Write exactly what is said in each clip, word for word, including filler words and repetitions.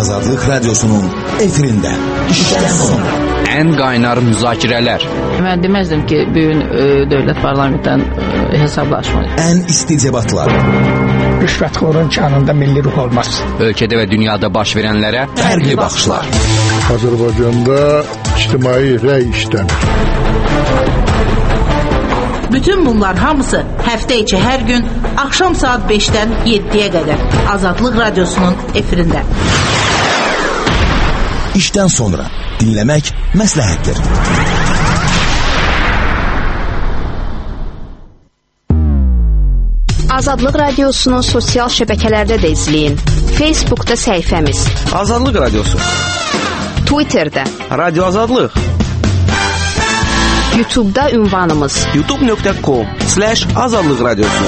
Azadlık Radyosu'nun efirinde. İşten sonra. En qaynar müzakirələr. Mən deməzdim ki, bu gün e, dövlət parlamentdən e, hesablaşmalıyıq. En isticebatlar. Rüşvətxorun kanında milli ruh olmaz. Ölkədə və dünyada baş verənlərə fərqli baxışlar. Azərbaycanda ictimai rəy işlənir. Bütün bunlar hamısı həftə içi hər gün axşam saat beşdən yeddiyə qədər Azadlıq Radyosu'nun efirində. İşten sonra dinlemek məsləhətdir. Azadlıq Radyosu'nu sosial şəbəkələrdə də izləyin. Facebook'ta səhifəmiz Azadlıq Radyosu, Twitter'da Radyo Azadlıq, YouTube'da ünvanımız youtube nöqtə com slash azadlıq radyosu.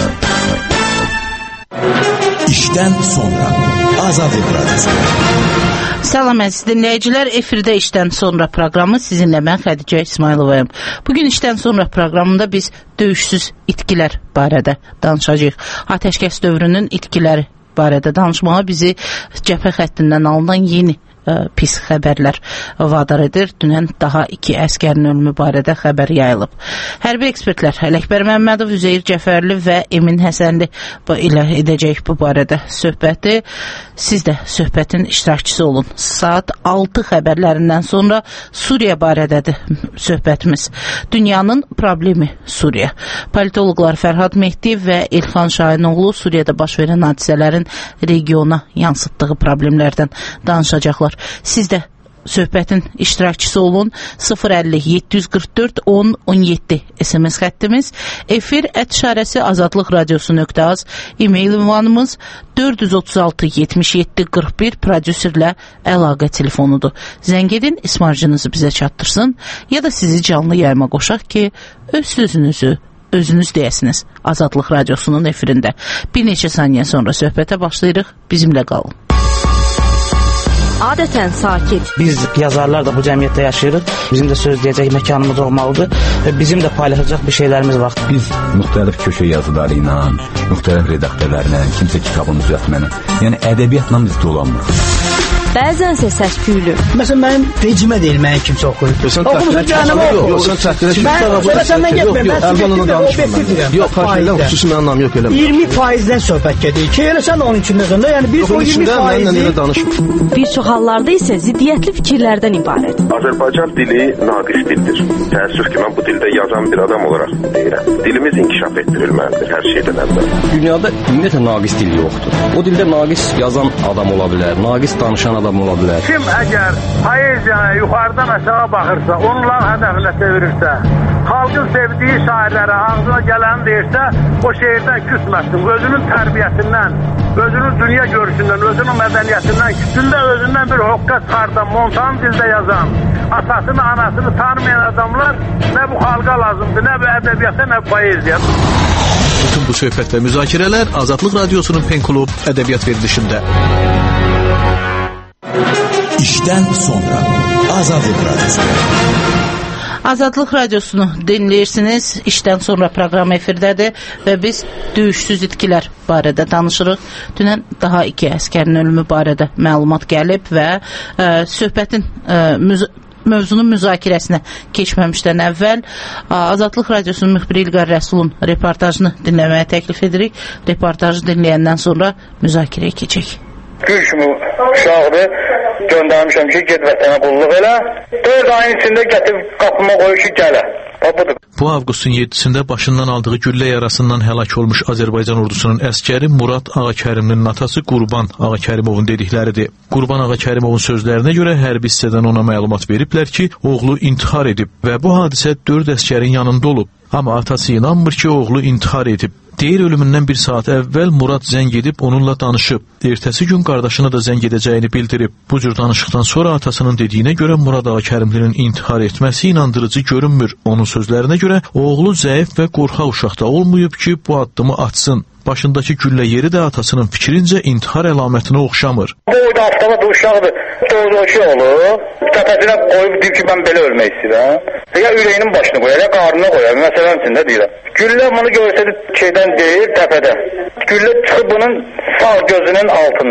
İşten sonra Azadlıq Radyosu. Salam əziz dinləyicilər, efirdə işdən sonra proqramı sizinlə mən Xədicə İsmayılovayım. Bugün işdən sonra proqramında biz döyüşsüz itkilər barədə danışacağıq. Ateşkəs dövrünün itkiləri barədə danışmağa bizi cəbhə xəttindən alınan yeni ə, pis xəbərlər vadar edir. Dünən daha iki əskərin ölümü barədə xəbər yayılıb. Hərbi ekspertlər Ələkbər Məmmədov, Üzeyir Cəfərli və Emin Həsənli ilə edəcək bu barədə söhbəti. Siz də söhbətin iştirakçısı olun. Saat altı xəbərlərindən sonra Suriya barədədir söhbətimiz. Dünyanın problemi Suriya. Politoloqlar Fərhad Mehdi və İlxan Şahinoğlu Suriyada baş verən hadisələrin regiona yansıtdığı problemlərdən danışacaqlar. Siz də söhbətin iştirakçısı olun. sıfır əlli yeddi yüz qırx dörd on on yeddi S M S xəttimiz, efir ət işarəsi azadlıq radiosu nöqtə az, e-mail ünvanımız dörd yüz otuz altı yetmiş yeddi qırx bir prodüserlə əlaqə telefonudur. Zəng edin, ismarcınızı bizə çatdırsın ya da sizi canlı yayıma qoşaq ki, öz sözünüzü özünüz deyəsiniz. Azadlıq radiosunun efirində. Bir neçə saniyə sonra söhbətə başlayırıq. Bizimlə qalın. Adətən sakit. Biz yazarlar da bu cəmiyyətdə yaşayırıq. Bizim də söz deyəcək məkanımız olmalıdır və bizim də paylaşacaq bir şeylərimiz var. Biz müxtəlif köşə yazıları ilə, müxtəlif redaktörlərlə, kimsə kitabını düzəltməni, yəni ədəbiyyatla biz dolanmırıq. Bəzənsə səs-küylü. Məsələn, mənim vecimə deyil, mənim kimsə oxuyur. Oxumusa canımı oxuyur. Yox, sən çəkdirə ki, mən səndən getməyim, mən Əlbanına danışmıram. Yox, xahilə, xüsusi mənim anlam yox, eləmə. iyirmi faizdən söhbət gedir ki, elə sən onun içində sonra, yəni bir o iyirmi faizi. Bir çox hallarda isə ziddiyyətli fikirlərdən ibarət. Azərbaycan dili naqis dildir. Təəssüf ki, mən bu dildə yazan bir adam olaraq deyirəm. Dilimiz inkişaf etdirilməlidir hər şeydən əvvəl. Dünyada ümumiyyətlə naqis dil yoxdur. O dildə naqis yazan adam ola bilər, naqis danışan adam ola bilər. Kim əgər poeziyaya yuxarıdan aşağı baxırsa, onların hədəfinə çevirirsə, xalqın sevdiyi şairlərə ağzına gələni deyirsə, o şeirdən küsməsin. Özünün tərbiyəsindən, özünün dünya görüşündən, özünün mədəniyyətindən, küsündə özündən bir hoqqa çıxardan, montan dildə yazan, atasını, anasını tanımayan adamlar nə bu xalqa lazımdır, nə bu ədəbiyyata, nə bu poeziya. Bütün bu söhbət və müzakirələr Azadlıq Radyosu'nun Pen Klub ədəbiyyat verilişində. İşten sonra Azadlıq Radyosu. Azadlıq Radiosunu dinləyirsiniz. İşdən sonra proqram efirdədir və biz döyüşsüz itkilər barədə danışırıq. Dünən daha iki əskərin ölümü barədə məlumat gəlib və ə, söhbətin ə, müz mövzunun müzakirəsinə keçməmişdən əvvəl Azadlıq Radiosunun müxbiri İlqar Rəsulun reportajını dinləməyə təklif edirik. Reportajı dinləyəndən sonra müzakirəyə keçək. Gül kimi uşaqdır, göndərmişəm ki, get vətənə qulluq elə. dörd ayın içində gətirib qapıma qoyur ki, gələ. Budur. Bu avqustun yeddisində başından aldığı güllə yarasından həlak olmuş Azərbaycan ordusunun əskəri Murad Ağakərimlinin atası Qurban Ağakərimovun dedikləridir. Qurban Ağakərimovun sözlərinə görə hərbi hissədən ona məlumat veriblər ki, oğlu intihar edib və bu hadisə dörd əskərin yanında olub. Amma atası inanmır ki, oğlu intihar edib. Deyir, ölümündən bir saat əvvəl Murad zəng edib onunla danışıb. Ertəsi gün qardaşına da zəng edəcəyini bildirib. Bu cür danışıqdan sonra atasının dediyinə görə Murad Ağakərimlinin intihar etməsi inandırıcı görünmür. Onun sözlərinə görə oğlu zəif və qorxaq uşaqda olmayıb ki, bu addımı atsın. Başındakı güllə yeri də atasının fikrincə intihar əlamətinə oxşamır. Bu oyda avtomat uşaqdır. Doğruqçu olur. Təpəsinə qoyub deyib ki, mən belə ölmək istəyirəm. Ya ürəyinin başına qoyar, ya qarnına qoyar. Məsələn üçün də deyirəm. Güllə bunu görsədi şeydən deyir, təpədə. Güllə çıxıb bunun sağ gözünün altından.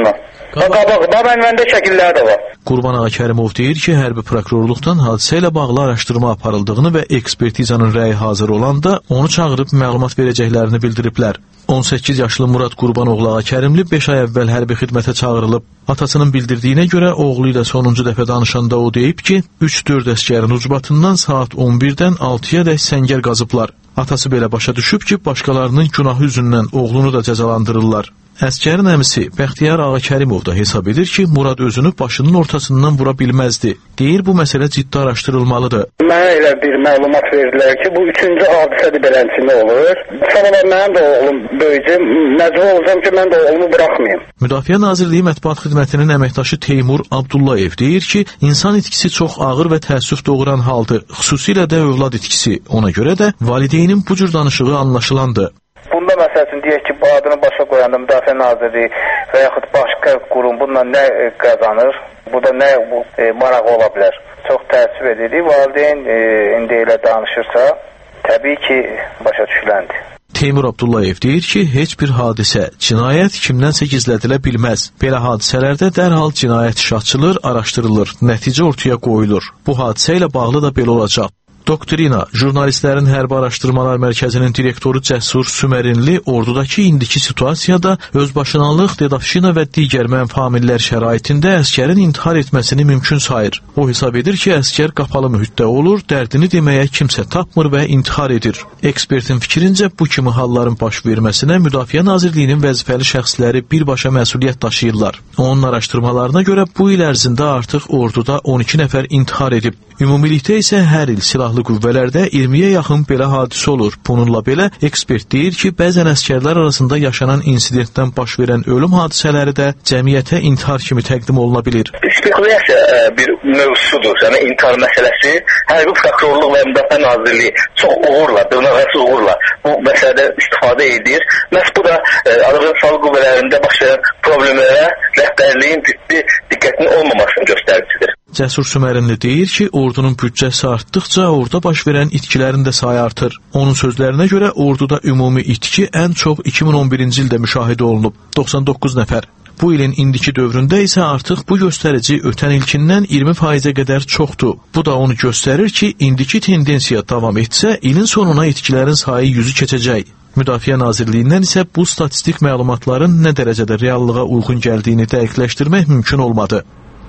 Qabaq, qabaq məndə şəkilləri də var. Qurban Ağa Kərimov deyir ki, hərbi prokurorluqdan hadisə ilə bağlı araşdırma aparıldığını və ekspertizanın rəyi hazır olanda onu çağırıb məlumat verəcəklərini bildiriblər. on səkkiz yaşlı Murad Qurbanoğlu Ağa Kərimli beş ay əvvəl hərbi xidmətə çağırılıb. Atasının bildirdiyinə görə oğlu ilə sonuncu dəfə danışanda o deyib ki, üç dörd əskərin ucbatından saat on birdən altıya dək səngər qazıblar. Atası belə başa düşüb ki, başqalarının günahı üzündən oğlunu da cəzalandırırlar. Əskərin əmisi Bəxtiyar Ağa Kərimov da hesab edir ki, Murad özünü başının ortasından vura bilməzdi. Deyir, bu məsələ ciddi araşdırılmalıdır. Mənə elə bir məlumat verdilər ki, bu üçüncü hadisədir belənçində olur. Sonra mənim də oğlum böyücü, məcbur olacağım ki, mən də oğlumu bıraxmayayım. Müdafiə Nazirliyi Mətbuat Xidmətinin əməkdaşı Teymur Abdullayev deyir ki, insan itkisi çox ağır və təəssüf doğuran haldır, xüsusilə də övlad itkisi. Ona görə də valideynin bu cür danışığı anlaşılandı. Bunda məsələsini deyək ki, bu adını başa qoyanda Müdafiə Nazirliyi və yaxud başqa qurum bununla nə qazanır, bu da nə bu, e, maraq ola bilər. Çox təəssüf edirik. Valideyn e, indi elə danışırsa, təbii ki, başa düşüləndir. Teymur Abdullayev deyir ki, heç bir hadisə, cinayət kimdənsə gizlədilə bilməz. Belə hadisələrdə dərhal cinayət işi açılır, araşdırılır, nəticə ortaya qoyulur. Bu hadisə ilə bağlı da belə olacaq. Doktrina, Jurnalistlərin Hərbi Araşdırmalar Mərkəzinin direktoru Cəsur Sümərinli ordudakı indiki situasiyada özbaşınalıq, dedafşina və digər mənfamillər şəraitində əskərin intihar etməsini mümkün sayır. O hesab edir ki, əskər qapalı mühitdə olur, dərdini deməyə kimsə tapmır və intihar edir. Ekspertin fikrincə bu kimi halların baş verməsinə Müdafiə Nazirliyinin vəzifəli şəxsləri birbaşa məsuliyyət daşıyırlar. Onun araşdırmalarına görə bu il ərzində artıq orduda on iki nəfər intihar edib. Ümumilikdə isə hər il silahlı qüvvələrdə iyirmiyə yaxın belə hadisə olur. Bununla belə ekspert deyir ki, bəzən əskərlər arasında yaşanan insidentdən baş verən ölüm hadisələri də cəmiyyətə intihar kimi təqdim oluna bilir. Spekulyasiya bir mövzusudur. Yəni intihar məsələsi hərbi prokurorluq və Müdafiə Nazirliyi çox uğurla, dırnaqarası uğurla bu məsələdə istifadə edir. Məhz bu da Azərbaycan Silahlı Qüvvələrində baş verən problemlərə rəhbərliyin ciddi diqqətinin olmamasının göstəricisidir. Cəsur Sümərinli deyir ki, ordunun büdcəsi artdıqca orada baş verən itkilərin də sayı artır. Onun sözlərinə görə orduda ümumi itki ən çox iki min on birinci ildə müşahidə olunub, doxsan doqquz nəfər. Bu ilin indiki dövründə isə artıq bu göstərici ötən ilkindən iyirmi faizə qədər çoxdur. Bu da onu göstərir ki, indiki tendensiya davam etsə, ilin sonuna itkilərin sayı yüzü keçəcək. Müdafiə Nazirliyindən isə bu statistik məlumatların nə dərəcədə reallığa uyğun gəldiyini dəqiqləşdirmək mümkün olmadı.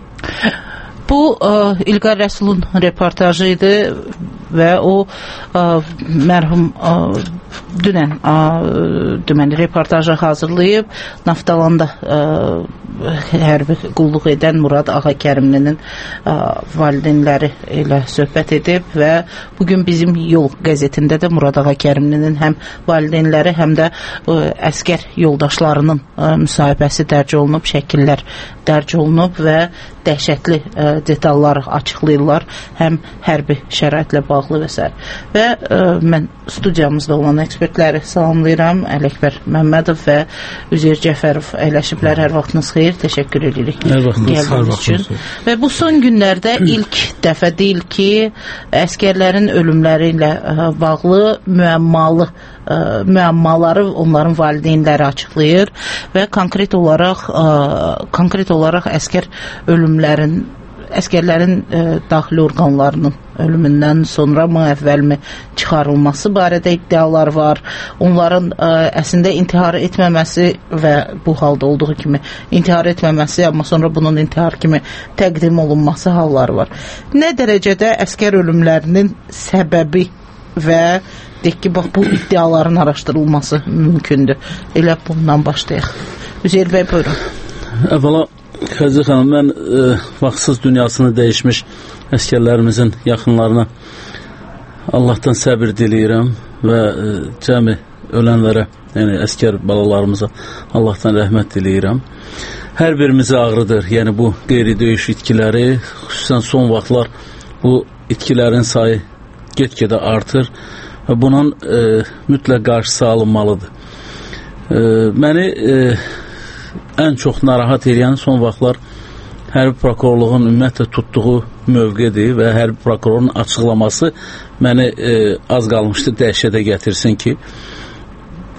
Bu ə, İlqar Rəsulun reportajı idi və o ə, mərhum ə, dünən ə, deməli reportajı hazırlayıb Naftalanda ə, hərbi qulluq edən Murad Ağa Kərimlinin ə, valideynləri ilə söhbət edib və bugün bizim Yol qəzetində də Murad Ağa Kərimlinin həm valideynləri, həm də ə, əskər yoldaşlarının ə, müsahibəsi dərc olunub, şəkillər dərc olunub və dəhşətli ə, detallar açıqlayırlar, həm hərbi şəraitlə bağlı və s. Və ə, mən studiyamızda olan ekspertləri salamlayıram. Ələkbər Məmmədov və Üzeyir Cəfərov əyləşiblər. Hər vaxtınız xeyir, təşəkkür edirik gəldiyiniz üçün. Və bu son günlərdə ilk dəfə deyil ki, əskərlərin ölümləri ilə ə, bağlı müəmmalı ə, müəmmaları onların valideynləri açıqlayır və konkret olaraq ə, konkret olaraq əskər ölümlərin əskərlərin ə, daxili orqanlarının ölümündən sonra mı, əvvəlmi çıxarılması barədə iddialar var. Onların ə, əslində intihar etməməsi və bu halda olduğu kimi intihar etməməsi, amma sonra bunun intihar kimi təqdim olunması halları var. Nə dərəcədə əskər ölümlərinin səbəbi və deyək ki, bax, bu iddiaların araşdırılması mümkündür. Elə bundan başlayaq. Üzeyir bəy, buyurun. Əvvəla, Xəzri xanım, mən e, vaxtsız dünyasını dəyişmiş əskərlərimizin yaxınlarına Allahdan səbir diləyirəm və e, cəmi ölənlərə, yəni əskər balalarımıza Allahdan rəhmət diləyirəm. Hər birimizi ağrıdır, yəni bu qeyri-döyüş itkiləri, xüsusən son vaxtlar bu itkilərin sayı get-gedə artır və bunun e, mütləq qarşısı alınmalıdır. E, məni e, ən çox narahat edən son vaxtlar hərbi prokurorluğun ümumiyyətlə tutduğu mövqedir və hərbi prokurorun açıqlaması məni e, az qalmışdı dəhşətə gətirsin ki,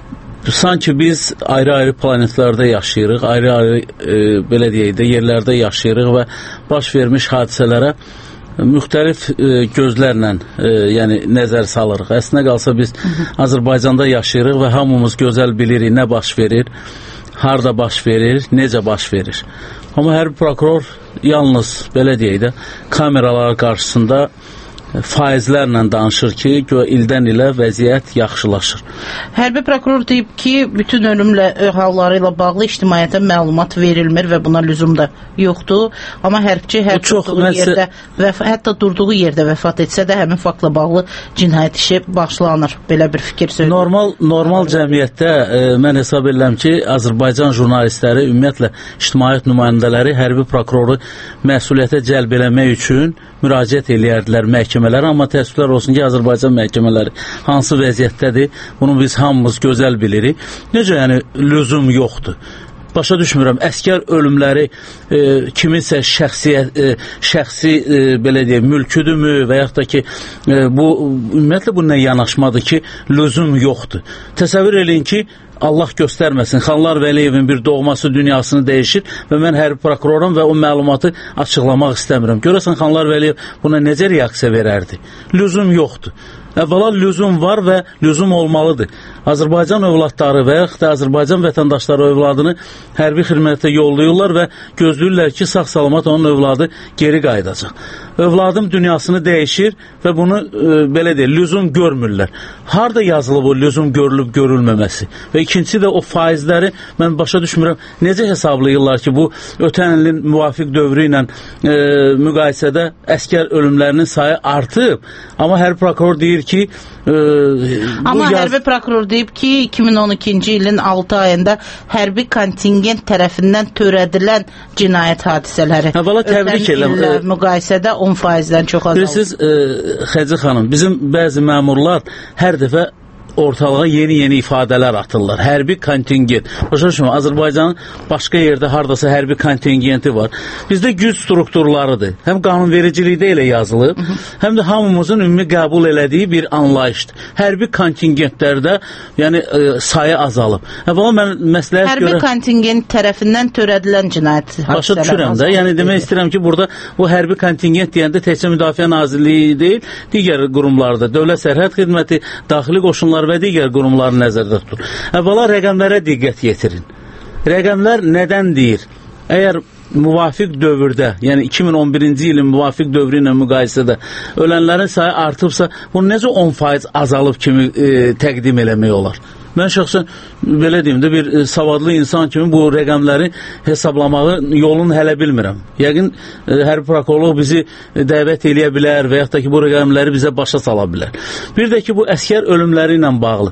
sanki biz ayrı-ayrı planetlərdə yaşayırıq, ayrı-ayrı e, belə deyək də yerlərdə yaşayırıq və baş vermiş hadisələrə müxtəlif e, gözlərlə e, yəni nəzər salırıq. Əslində qalsa biz Azərbaycanda yaşayırıq və hamımız gözəl bilirik nə baş verir, harda baş verir, necə baş verir. Amma hər prokuror yalnız belə deyək də kameralar qarşısında faizlərlə danışır ki, ildən ilə vəziyyət yaxşılaşır. Hərbi prokuror deyib ki, bütün ölümlə halları ilə bağlı ictimaiyyətə məlumat verilmir və buna lüzum da yoxdur. Amma hərbçi hər durduğu məsə... yerdə və hətta durduğu yerdə vəfat etsə də həmin faktla bağlı cinayət işi başlanır. Belə bir fikir söyləyir. Normal normal cəmiyyətdə e, mən hesab edirəm ki, Azərbaycan jurnalistləri, ümumiyyətlə ictimaiyyət nümayəndələri hərbi prokuroru məsuliyyətə cəlb eləmək üçün müraciət eləyərdilər məhkəmələrə, amma təəssüflər olsun ki, Azərbaycan məhkəmələri hansı vəziyyətdədir, bunu biz hamımız gözəl bilirik. Necə yəni lüzum yoxdur? Başa düşmürəm, əskər ölümləri e, kiminsə şəxsiyyət, e, şəxsi e, belə deyək, mülküdürmü və yaxud da ki, e, bu ümumiyyətlə bununla yanaşmadır ki, lüzum yoxdur. Təsəvvür eləyin ki, Allah göstərməsin, Xanlar Vəliyevin bir doğması dünyasını dəyişir və mən hərbi prokuroram və o məlumatı açıqlamaq istəmirəm. Görəsən Xanlar Vəliyev buna necə reaksiya verərdi? Lüzum yoxdur. Əvvəla lüzum var və lüzum olmalıdır. Azərbaycan övladları və yaxud da Azərbaycan vətəndaşları övladını hərbi xidmətə yollayırlar və gözləyirlər ki, sağ-salamat onun övladı geri qayıdacaq. Övladım dünyasını dəyişir və bunu e, belə deyil, lüzum görmürlər. Harda yazılıb o lüzum görülüb görülməməsi? Və ikincisi də o faizləri mən başa düşmürəm. Necə hesablayırlar ki, bu ötən ilin müvafiq dövrü ilə e, müqayisədə əskər ölümlərinin sayı artıb, amma hərbi prokuror deyir ki, e, amma yaz... hərbi prokuror deyib ki, iki min on ikinci ilin altı ayında hərbi kontingent tərəfindən törədilən cinayət hadisələri Əvvəla təbrik eləm. Müqayisədə on faizdən çox azalır. Bilirsiniz, e, Xəcə xanım, bizim bəzi məmurlar hər dəfə ortalığa yeni-yeni ifadələr atırlar. Hərbi kontingent. Başa düşmürəm, Azərbaycanın başqa yerdə hardasa hərbi kontingenti var. Bizdə güc strukturlarıdır. Həm qanunvericilikdə elə yazılıb, hı -hı. həm də hamımızın ümumi qəbul elədiyi bir anlayışdır. Hərbi kontingentlərdə yəni e, sayı azalıb. Əvvəla mən məsləhət hərbi görə... kontingent tərəfindən törədilən cinayət hadisələri. Başa düşürəm də. Yəni demək istəyirəm ki, burada bu hərbi kontingent deyəndə təkcə Müdafiə Nazirliyi deyil, digər qurumlarda, Dövlət Sərhəd Xidməti, Daxili Qoşunlar və digər qurumları nəzərdə tutur. Əvvəla rəqəmlərə diqqət yetirin. Rəqəmlər nədən deyir? Əgər müvafiq dövrdə, yəni iki min on birinci ilin müvafiq dövrü ilə müqayisədə ölənlərin sayı artıbsa, bunu necə on faiz azalıb kimi e, təqdim eləmək olar? Mən şəxsən belə deyim də bir e, savadlı insan kimi bu rəqəmləri hesablamağı yolunu hələ bilmirəm. Yəqin e, hərbi prokurorluq bizi e, dəvət eləyə bilər və yaxud da ki, bu rəqəmləri bizə başa sala bilər. Bir də ki, bu əskər ölümləri ilə bağlı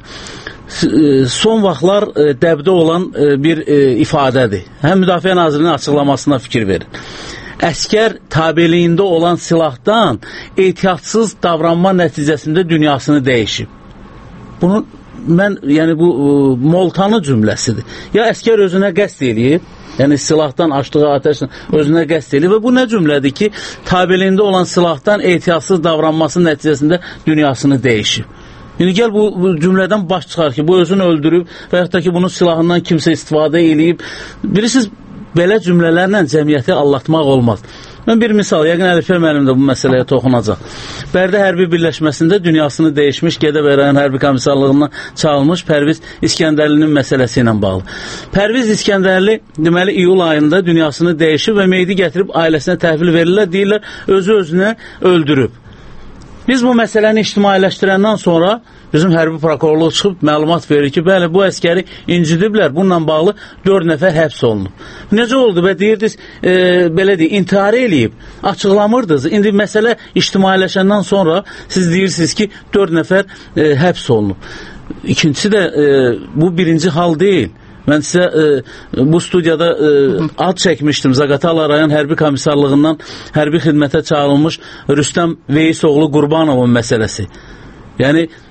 son vaxtlar e, dəbdə olan e, bir e, ifadədir. Həm Müdafiə Nazirliyinin açıqlamasına fikir verin. Əskər tabeliyində olan silahdan ehtiyatsız davranma nəticəsində dünyasını dəyişib. Bunu mən, yəni bu e, Moltanı cümləsidir. Ya əskər özünə qəsd eləyib, yəni silahdan açdığı atəşlə özünə qəsd eləyib və bu nə cümlədir ki, tabeliyində olan silahdan ehtiyatsız davranması nəticəsində dünyasını dəyişib. Yəni gəl bu, bu cümlədən baş çıxar ki, bu özünü öldürüb və yaxud da ki, bunun silahından kimsə istifadə eləyib. Bilirsiniz, belə cümlələrlə cəmiyyəti allatmaq olmaz. Mən bir misal, yəqin Əlifə müəllim də bu məsələyə toxunacaq. Bərdə hərbi birləşməsində dünyasını dəyişmiş, Gədəbəy rayon hərbi komissarlığından çağılmış Pərviz İskəndərlinin məsələsi ilə bağlı. Pərviz İskəndərli deməli iyul ayında dünyasını dəyişib və meyidi gətirib ailəsinə təhvil verirlər, deyirlər, özü özünə öldürüb. Biz bu məsələni ictimailəşdirəndən sonra bizim hərbi prokurorluq çıxıb məlumat verir ki, bəli, bu əskəri incidiblər, bununla bağlı dörd nəfər həbs olunub. Necə oldu və deyirdiniz, e, belə deyək, intihar eləyib, açıqlamırdınız. İndi məsələ ictimailəşəndən sonra siz deyirsiniz ki, dörd nəfər e, həbs olunub. İkincisi də e, bu birinci hal deyil. Mən sizə e, bu studiyada e, ad çəkmişdim. Zaqatala rayon hərbi komissarlığından hərbi xidmətə çağırılmış Rüstəm Veysoğlu Qurbanovun məsələsi. Yəni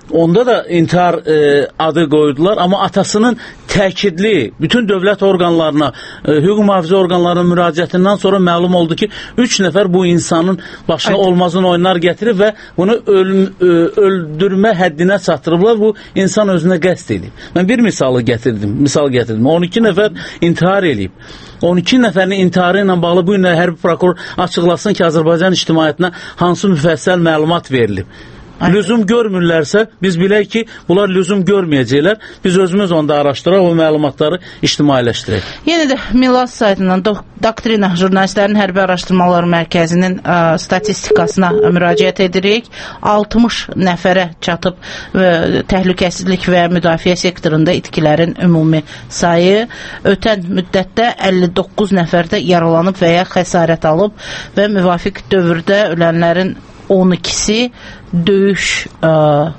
onda da intihar e, adı qoydular, amma atasının təkidli bütün dövlət orqanlarına, e, hüquq mühafizə orqanlarının müraciətindən sonra məlum oldu ki, üç nəfər bu insanın başına Aynen. olmazın oyunlar gətirib və bunu öl, ö, öldürmə həddinə çatdırıblar. Bu insan özünə qəsd edib. Mən bir misalı gətirdim, misal gətirdim. on iki nəfər intihar edib. on iki nəfərin intiharı ilə bağlı bu günlər hərbi prokuror açıqlasın ki, Azərbaycan ictimaiyyətinə hansı müfəssəl məlumat verilib. Aynen. Lüzum görmürlərsə, biz bilək ki, bunlar lüzum görməyəcəklər. Biz özümüz onda araşdıraq, o məlumatları ictimailəşdirək. Yenə də Milas saytından Doktrina Jurnalistlərin Hərbi Araşdırmalar Mərkəzinin ə, statistikasına müraciət edirik. altmış nəfərə çatıb ə, təhlükəsizlik və müdafiə sektorunda itkilərin ümumi sayı. Ötən müddətdə əlli doqquz nəfərdə yaralanıb və ya xəsarət alıb və müvafiq dövrdə ölənlərin on ikisi döyüş ə,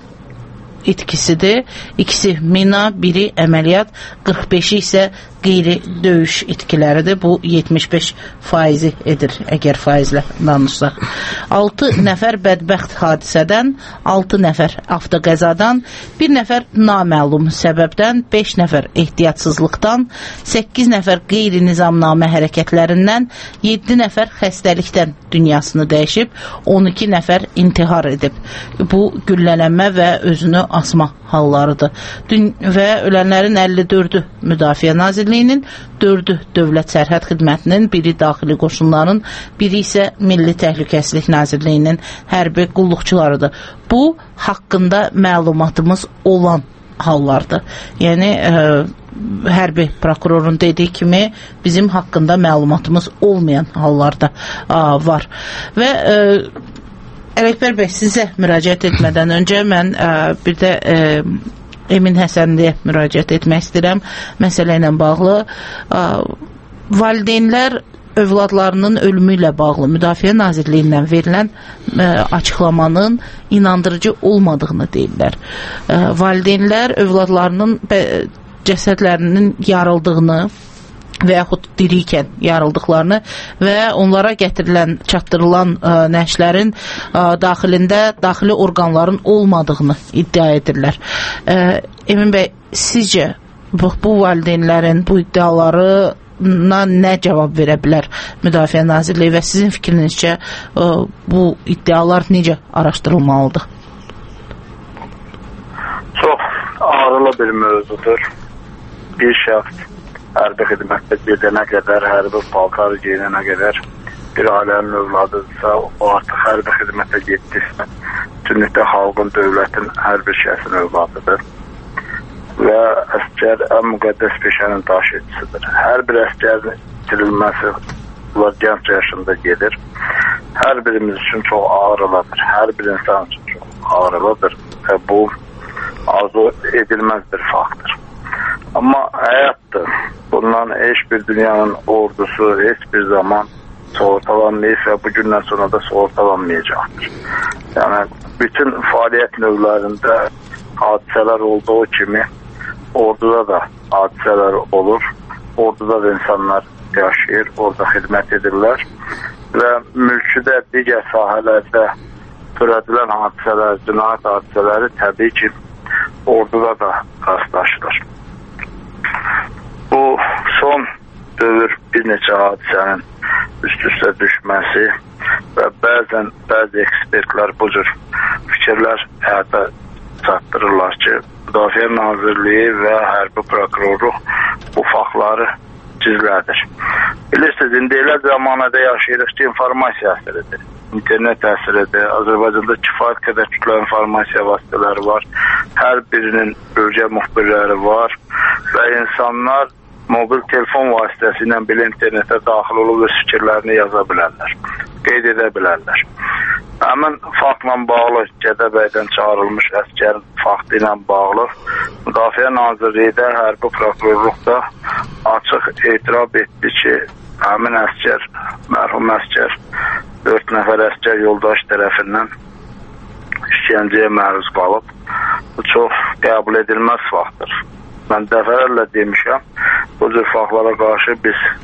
itkisidir. İkisi mina, biri əməliyyat, qırx beşi isə qeyri-döyüş itkiləridir. Bu yetmiş beş faizi edir, əgər faizlə danışsaq. altı nəfər bədbəxt hadisədən, altı nəfər avtoqəzadan, bir nəfər naməlum səbəbdən, beş nəfər ehtiyatsızlıqdan, səkkiz nəfər qeyri-nizamnamə hərəkətlərindən, yeddi nəfər xəstəlikdən dünyasını dəyişib, on iki nəfər intihar edib. Bu güllələnmə və özünü asma hallarıdır. Dün və ölənlərin əlli dördü Müdafiə Nazirliyinin, dördü Dövlət Sərhəd Xidmətinin, biri Daxili Qoşunların, biri isə Milli Təhlükəsizlik Nazirliyinin hərbi qulluqçularıdır. Bu, haqqında məlumatımız olan hallardır. Yəni, ə, hərbi prokurorun dediyi kimi bizim haqqında məlumatımız olmayan hallarda ə, var. Və ə, Ələkbər bəy, sizə müraciət etmədən öncə mən ə, bir də ə, Emin Həsənliyə müraciət etmək istəyirəm məsələ ilə bağlı. Ə, valideynlər övladlarının ölümü ilə bağlı Müdafiə Nazirliyindən verilən ə, açıqlamanın inandırıcı olmadığını deyirlər. Ə, valideynlər övladlarının bə, cəsədlərinin yarıldığını və yaxud dirikən yarıldıqlarını və onlara gətirilən, çatdırılan ə, nəşlərin ə, daxilində daxili orqanların olmadığını iddia edirlər. Ə, Emin bəy, sizcə bu, bu valideynlərin bu iddialarına nə cavab verə bilər Müdafiə Nazirliyi və sizin fikrinizcə ə, bu iddialar necə araşdırılmalıdır? Çox ağrılı bir mövzudur. Bir şəxs hərbi xidmətdə gedənə qədər, hərbi paltar geyinənə qədər bir ailənin övladıdırsa, o artıq hərbi xidmətə getdirsə, bütünlükdə xalqın, dövlətin hər bir şəxsin övladıdır. Və əskər ən müqəddəs peşənin daşıyıcısıdır. Hər bir əskərin itirilməsi bunlar gənc yaşında gedir. Hər birimiz üçün çox ağrılıdır. Hər bir insan üçün çox ağrılıdır. Və bu arzu edilməz bir faktdır. Amma həyatdır. Bundan heç bir dünyanın ordusu heç bir zaman soğurtalanmayırsa bu gündən sonra da soğurtalanmayacaqdır. Yəni bütün fəaliyyət növlərində hadisələr olduğu kimi orduda da hadisələr olur. Orduda da insanlar yaşayır, orada xidmət edirlər və mülküdə digər sahələrdə törədilən hadisələr, cinayət hadisələri təbii ki orduda da rastlaşılır. Bu son dövr bir neçə hadisənin üst-üstə düşməsi və bəzən bəzi ekspertlər bu cür fikirlər həyata çatdırırlar ki, Müdafiə Nazirliyi və hərbi prokurorluq bu faktları gizlədir. Bilirsiniz, indi elə zamanədə yaşayırıq ki, informasiya əsəridir. İnternet əsəridir. Azərbaycanda kifayət qədər kütlə informasiya vasitələri var. Hər birinin bölgə müxbirləri var və insanlar mobil telefon vasitəsilə belə internetə daxil olub öz fikirlərini yaza bilərlər, qeyd edə bilərlər. Həmin faktla bağlı Gədəbəydən çağırılmış əskərin faktı ilə bağlı Müdafiə Nazirliyi də, hərbi prokurorluqda açıq etiraf etdi ki, həmin əskər, mərhum əskər, dörd nəfər əskər yoldaş tərəfindən işgəncəyə məruz qalıb. Bu çox qəbul edilməz faktdır. Mən dəfələrlə demişəm, bu cür faktlara qarşı biz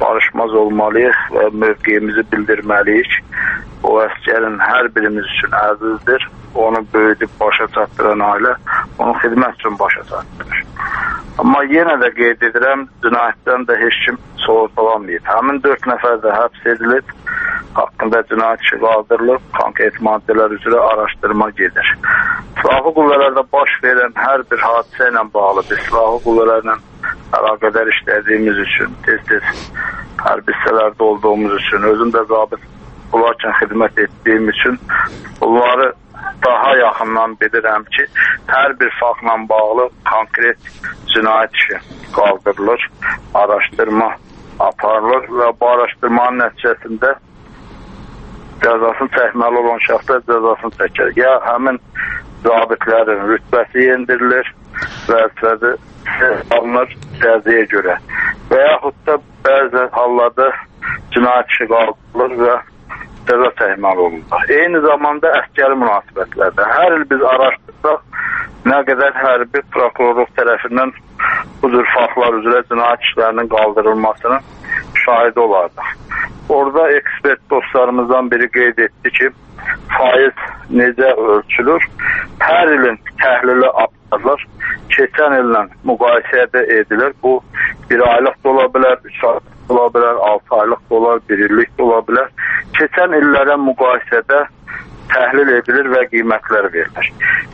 barışmaz olmalıyıq və mövqeyimizi bildirməliyik. O əskərin hər birimiz üçün əzizdir. Onu böyüdüb başa çatdıran ailə onun xidmət üçün başa çatdırır. Amma yenə də qeyd edirəm, cinayətdən də heç kim soğutulamayıb. Həmin dörd nəfər də həbs edilib, haqqında cinayət işi qaldırılıb, konkret maddələr üzrə araşdırma gedir. Silahlı qüvvələrdə baş verən hər bir hadisə ilə bağlı biz silahlı qüvvələrlə əlaqədar işlədiyimiz üçün, tez-tez hərbi hissələrdə olduğumuz üçün, özüm də zabit olarkən xidmət etdiyim üçün bunları daha yaxından bilirəm ki, hər bir faktla bağlı konkret cinayət işi qaldırılır, araşdırma aparılır və bu araşdırmanın nəticəsində cəzasını çəkməli olan şəxslər cəzasını çəkər. Ya həmin zabitlərin rütbəsi yendirilir, vəzifədə alınır cəzəyə görə və yaxud da bəzi hallarda cinayət işi qaldırılır və cəza çəkməli olurlar. Eyni zamanda əskəri münasibətlərdə hər il biz araşdırsaq, nə qədər hərbi prokurorluq tərəfindən bu cür faktlar üzrə cinayət işlərinin qaldırılmasının şahidi olardıq. Orada ekspert dostlarımızdan biri qeyd etdi ki, faiz necə ölçülür? Hər ilin təhlili aparılır, keçən illə müqayisədə edilir. Bu bir aylıq da ola bilər, üç aylıq da ola bilər, altı aylıq da olar, bir illik də ola bilər. Keçən illərə müqayisədə təhlil edilir və qiymətlər verilir.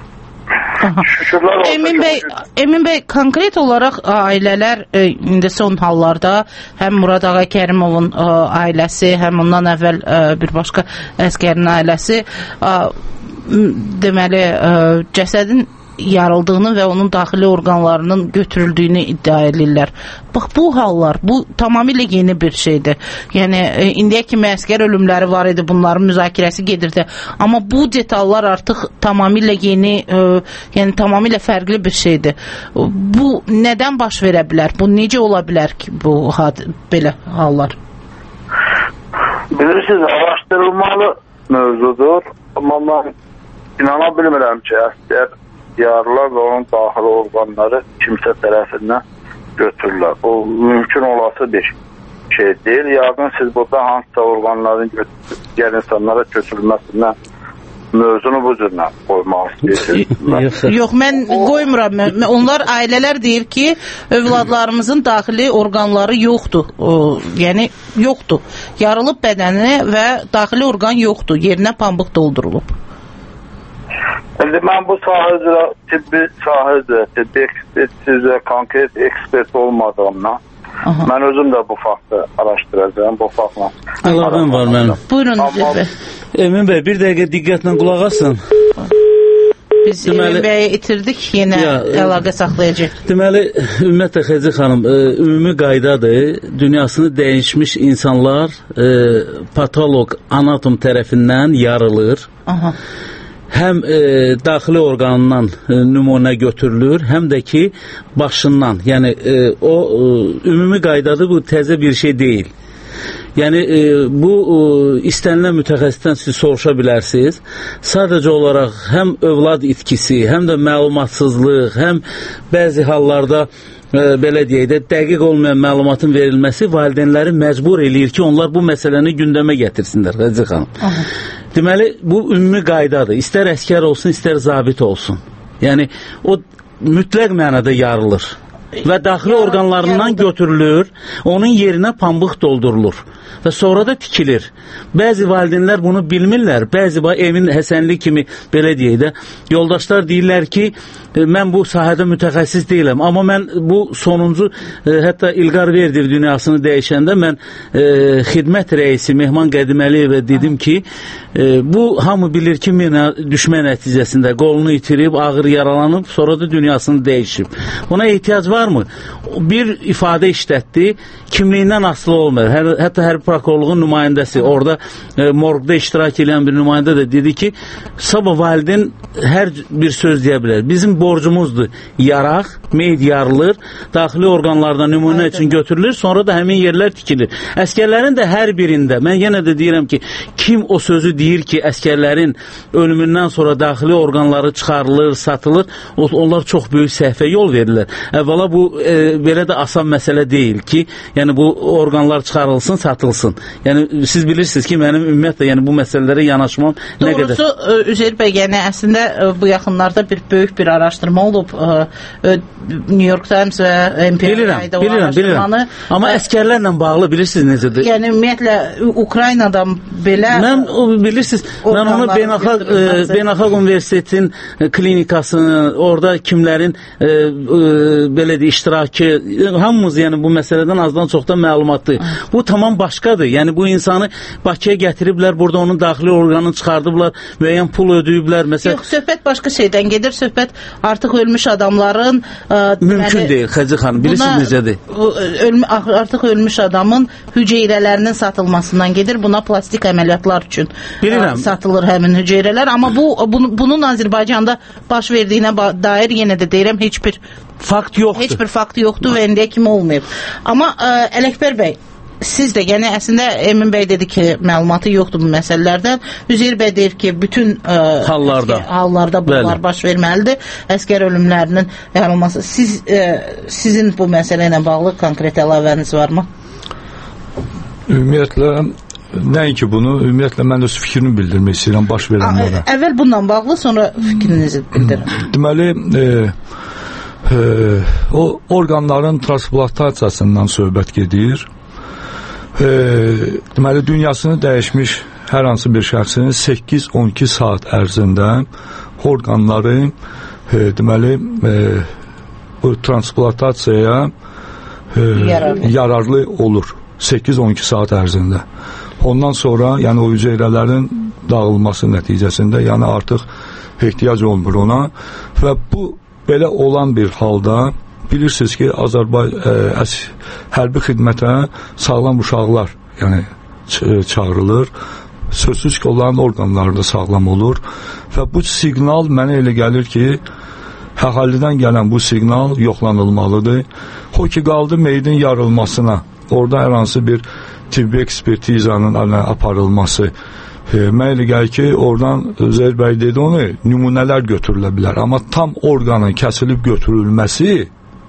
Emin bəy, Emin bəy, konkret olaraq ailələr e, indi son hallarda həm Murad Ağa Kərimovun e, ailəsi, həm ondan əvvəl e, bir başqa əskərin ailəsi e, deməli e, cəsədin yarıldığını və onun daxili orqanlarının götürüldüyünü iddia edirlər. Bax, bu hallar, bu tamamilə yeni bir şeydir. Yəni, e, indiyə kimi əskər ölümləri var idi, bunların müzakirəsi gedirdi. Amma bu detallar artıq tamamilə yeni, e, yəni tamamilə fərqli bir şeydir. Bu nədən baş verə bilər? Bu necə ola bilər ki, bu belə hallar? Bilirsiniz, araşdırılmalı mövzudur. Amma mən inana bilmirəm ki, əskər yarılar və onun daxili orqanları kimsə tərəfindən götürürlər. Bu mümkün olası bir şey deyil. Yaqın siz burada hansısa orqanların digər insanlara götürülməsindən mövzunu bu cürlə qoymaq istəyirsiniz. Yox, mən qoymuram. Onlar, ailələr deyir ki, övladlarımızın daxili orqanları yoxdur. O, yəni, yoxdur. Yarılıb bədəni və daxili orqan yoxdur. Yerinə pambıq doldurulub. İndi mən bu sahə üzrə, tibbi sahə üzrə, tibbi ekspertizə, konkret ekspert olmadığımdan, aha, mən özüm də bu faktı araşdıracağım, bu faktla. Əlavəm var mənim. Buyurun, Amma... Emin bəy, bir dəqiqə diqqətlə qulaq asın. Biz deməli, Emin bəyi itirdik, yenə ya, əlaqə saxlayacaq. Deməli, ümumiyyətlə Xəzi xanım, e, ümumi qaydadır, dünyasını dəyişmiş insanlar e, patolog, anatom tərəfindən yarılır. Aha. Həm e, daxili orqanından e, nümunə götürülür, həm də ki başından. Yəni e, o e, ümumi qaydadır, bu təzə bir şey deyil. Yəni e, bu e, istənilən mütəxəssisdən siz soruşa bilərsiniz. Sadəcə olaraq həm övlad itkisi, həm də məlumatsızlıq, həm bəzi hallarda e, belə deyək də dəqiq olmayan məlumatın verilməsi valideynləri məcbur eləyir ki, onlar bu məsələni gündəmə gətirsinlər, Xəzi xanım. Aha. Deməli, bu ümumi qaydadır. İstər əskər olsun, istər zabit olsun. Yəni, o mütləq mənada yarılır və daxili orqanlarından götürülür, onun yerinə pambıq doldurulur və sonra da tikilir. Bəzi valideynlər bunu bilmirlər, bəzi Emin Həsənli kimi, belə deyək də, yoldaşlar deyirlər ki, mən bu sahədə mütəxəssis deyiləm, amma mən bu sonuncu, e, hətta İlqar Verdiyev dünyasını dəyişəndə mən e, xidmət rəisi Mehman Qədiməliyevə dedim ki, e, bu hamı bilir ki, mina düşmə nəticəsində qolunu itirib, ağır yaralanıb, sonra da dünyasını dəyişib. Buna ehtiyac varmı? Bir ifadə işlətdi, kimliyindən asılı olmur. Hər, hətta hərbi prokurorluğun nümayəndəsi, orada e, morqda iştirak edən bir nümayəndə də dedi ki, sabah valideyn hər bir söz deyə bilər. Bizim borcumuzdur. Yaraq, meyid yarılır, daxili orqanlardan nümunə üçün götürülür, sonra da həmin yerlər tikilir. Əskərlərin də hər birində, mən yenə də deyirəm ki, kim o sözü deyir ki, əskərlərin ölümündən sonra daxili orqanları çıxarılır, satılır, onlar çox böyük səhvə yol verirlər. Əvvəla bu e, belə də asan məsələ deyil ki, yəni bu orqanlar çıxarılsın, satılsın. Yəni siz bilirsiniz ki, mənim ümumiyyətlə yəni bu məsələlərə yanaşmam Doğrusu, nə qədər. Doğrusu Üzeyir bəy, yəni əslində bu yaxınlarda bir böyük bir araşdırma olub. New York Times və N P R-də o bilirəm, araşdırmanı. Amma əskərlərlə bağlı bilirsiniz necədir? Yəni ümumiyyətlə Ukraynadan belə Mən o bilirsiniz, mən onu beynəlxalq beynəlxalq universitetin klinikasını, orada kimlərin e, e, belə də iştirakı, hamımız yəni bu məsələdən azdan çoxdan məlumatlı. Bu tamam başqadır. Yəni bu insanı Bakıya gətiriblər, burada onun daxili orqanını çıxardıblar, müəyyən pul ödəyiblər. Məsələn, yox, söhbət başqa şeydən gedir. Söhbət artıq ölmüş adamların ə, mümkün deməli, deyil, Xəzi xanım. Bilirsiniz necədir? Ölmü, artıq ölmüş adamın hüceyrələrinin satılmasından gedir. Buna plastik əməliyyatlar üçün ə, satılır həmin hüceyrələr. Amma bu bunu, bunun Azərbaycanda baş verdiyinə dair yenə də deyirəm, heç bir fakt yoxdur. Heç bir fakt yoxdur və indiyə kimi olmayıb. Amma ə, Ələkbər bəy, siz də, yəni əslində Emin bəy dedi ki, məlumatı yoxdur bu məsələlərdən. Üzeyir bəy deyir ki, bütün ə, hallarda, əskər, hallarda bunlar Bəli. baş verməlidir. Əskər ölümlərinin yaranması. Siz ə, sizin bu məsələ ilə bağlı konkret əlavəniz varmı? Ümumiyyətlə nəinki bunu, ümumiyyətlə mən öz fikrimi bildirmək istəyirəm baş verənlərə. Əvvəl bununla bağlı, sonra fikrinizi bildirin. Deməli, e, e, o orqanların transplantasiyasından söhbət gedir. E, deməli, dünyasını dəyişmiş hər hansı bir şəxsin səkkiz on iki saat ərzində orqanları e, deməli, e, bu transplantasiyaya e, yararlı. yararlı olur. səkkiz on iki saat ərzində. Ondan sonra, yəni o hüceyrələrin dağılması nəticəsində, yəni artıq ehtiyac olmur ona və bu belə olan bir halda bilirsiniz ki, Azərbaycan hərbi xidmətə sağlam uşaqlar, yəni çağırılır. Sözsüz ki, onların orqanları da sağlam olur və bu siqnal mənə elə gəlir ki, əhalidən gələn bu siqnal yoxlanılmalıdır. O ki, qaldı meydin yarılmasına, orada hər hansı bir tibbi ekspertizanın aparılması. E, mən elə gəlir ki, oradan Üzeyir bəy dedi onu, nümunələr götürülə bilər. Amma tam orqanın kəsilib götürülməsi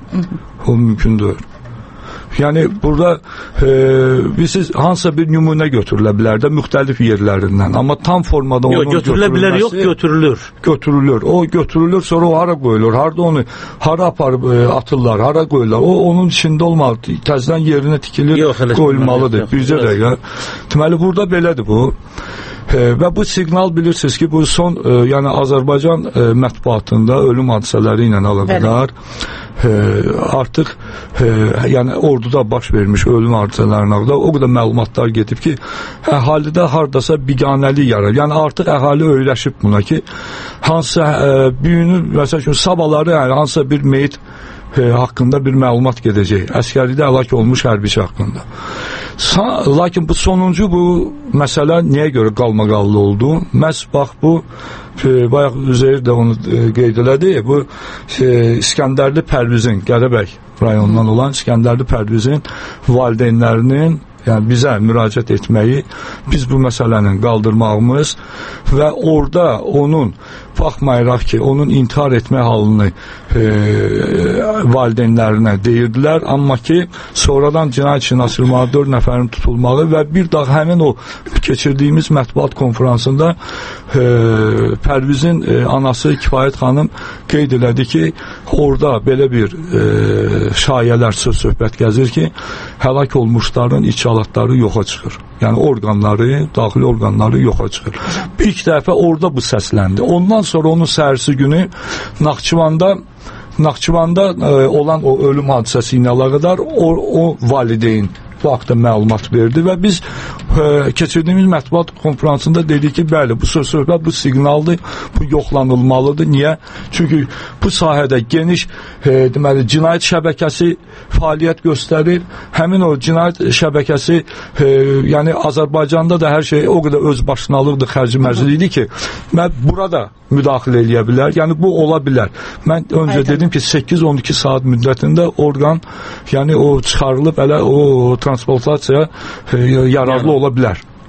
o mümkündür. Yəni burada e, bilirsiniz, hansısa bir nümunə götürülə bilər də müxtəlif yerlərindən. Amma tam formada onun yox, götürülə bilər, yox, götürülür. Götürülür. O götürülür, sonra o hara qoyulur, harada onu hara aparıb e, atırlar, hara qoyurlar. O onun içində olmalı, təzədən yerinə tikilir, yox, qoyulmalıdır. Bircə dəqiqə. Deməli, burada belədir bu. E, və bu siqnal bilirsiniz ki, bu son e, yəni Azərbaycan e, mətbuatında ölüm hadisələri ilə əlaqədar e, artıq e, yəni orduda baş vermiş ölüm hadisələrinə da o qədər məlumatlar gedib ki, əhalidə hardasa biganəlik yarar. Yəni artıq əhali öyrəşib buna ki, hansısa e, büyünü, məsəl üçün sabahları yəni, hansısa bir meyit e, haqqında bir məlumat gedəcək. Əskəridə həlak olmuş hərbiçi haqqında. Sa lakin bu sonuncu bu məsələ niyə görə qalmaqallı oldu? Məhz bax bu e, bayaq Üzeyir də onu e, qeyd elədi. Bu e, İskəndərli Pərvizin, Qəbəbəy rayonundan olan İskəndərli Pərvizin valideynlərinin yəni bizə müraciət etməyi, biz bu məsələnin qaldırmağımız və orada onun, baxmayaraq ki, onun intihar etmə halını e, valideynlərinə deyirdilər, amma ki, sonradan cinayət işinin açılmağı, dörd nəfərin tutulmağı və bir daha həmin o keçirdiyimiz mətbuat konferansında e, Pərvizin e, anası Kifayət xanım qeyd elədi ki, orada belə bir e, şayələr söz söhbət gəzir ki, həlak olmuşların iç alatları yoxa çıxır. Yəni orqanları, daxili orqanları yoxa çıxır. İlk dəfə orada bu səsləndi. Ondan sonra onun səhərsi günü Naxçıvanda Naxçıvanda e, olan o ölüm hadisəsi ilə əlaqədar o, o valideyn bu haqda məlumat verdi və biz e, keçirdiyimiz mətbuat konferansında dedik ki, bəli, bu söz-söhbət, bu siqnaldır, bu yoxlanılmalıdır. Niyə? Çünki bu sahədə geniş e, deməli, cinayət şəbəkəsi fəaliyyət göstərir. Həmin o cinayət şəbəkəsi e, yəni Azərbaycanda da hər şey o qədər öz başınalıqdır, xərci mərcilidir ki, mən burada müdaxilə eləyə bilər. Yəni bu ola bilər. Mən öncə Aynen. dedim ki, səkkiz on iki saat müddətində orqan, yəni o çıxarılıb elə o transplantasiya e, yararlı ola bilər.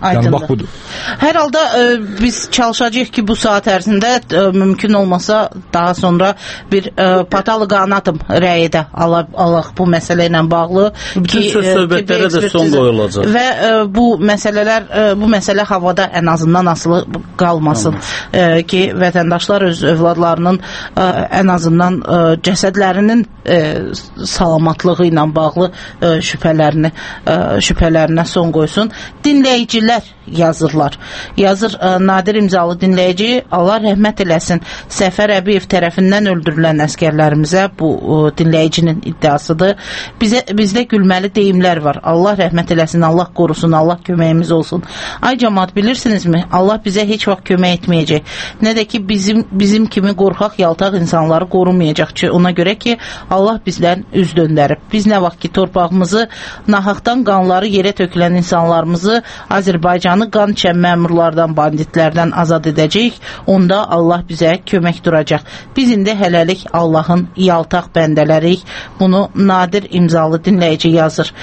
Yəni bax budur. Hər halda e, biz çalışacağıq ki, bu saat ərzində e, mümkün olmasa daha sonra bir e, patoloqanatım rəyi də ala, alaq bu məsələ ilə bağlı. Bütün ki, söz söhbətlərə də son qoyulacaq. Və e, bu məsələlər, e, bu məsələ havada ən azından asılı qalmasın. E, ki, vətəndaşlar öz övladlarının e, ən azından e, cəsədlərinin e, salamatlığı ilə bağlı e, şübhələrini, e, şübhələrinə son qoysun. Dinləyicilər yazırlar. Yazır ə, Nadir imzalı dinləyici, Allah rəhmət eləsin, Səfər Əbiyev tərəfindən öldürülən əskərlərimizə, bu ə, dinləyicinin iddiasıdır. Bizə, bizdə gülməli deyimlər var. Allah rəhmət eləsin, Allah qorusun, Allah köməyimiz olsun. Ay cəmaat, bilirsinizmi? Allah bizə heç vaxt kömək etməyəcək. Nə də ki, bizim, bizim kimi qorxaq, yaltaq insanları qorumayacaq ki, ona görə ki, Allah bizdən üz döndərib. Biz nə vaxt ki, torpağımızı, nahaqdan qanları yerə tökülən insanlarımızı, Azərbaycanı qan içən məmurlardan, banditlərdən azad edəcəyik, onda Allah bizə kömək duracaq. Biz indi hələlik Allahın yaltaq bəndələrik. Bunu Nadir imzalı dinləyici yazır.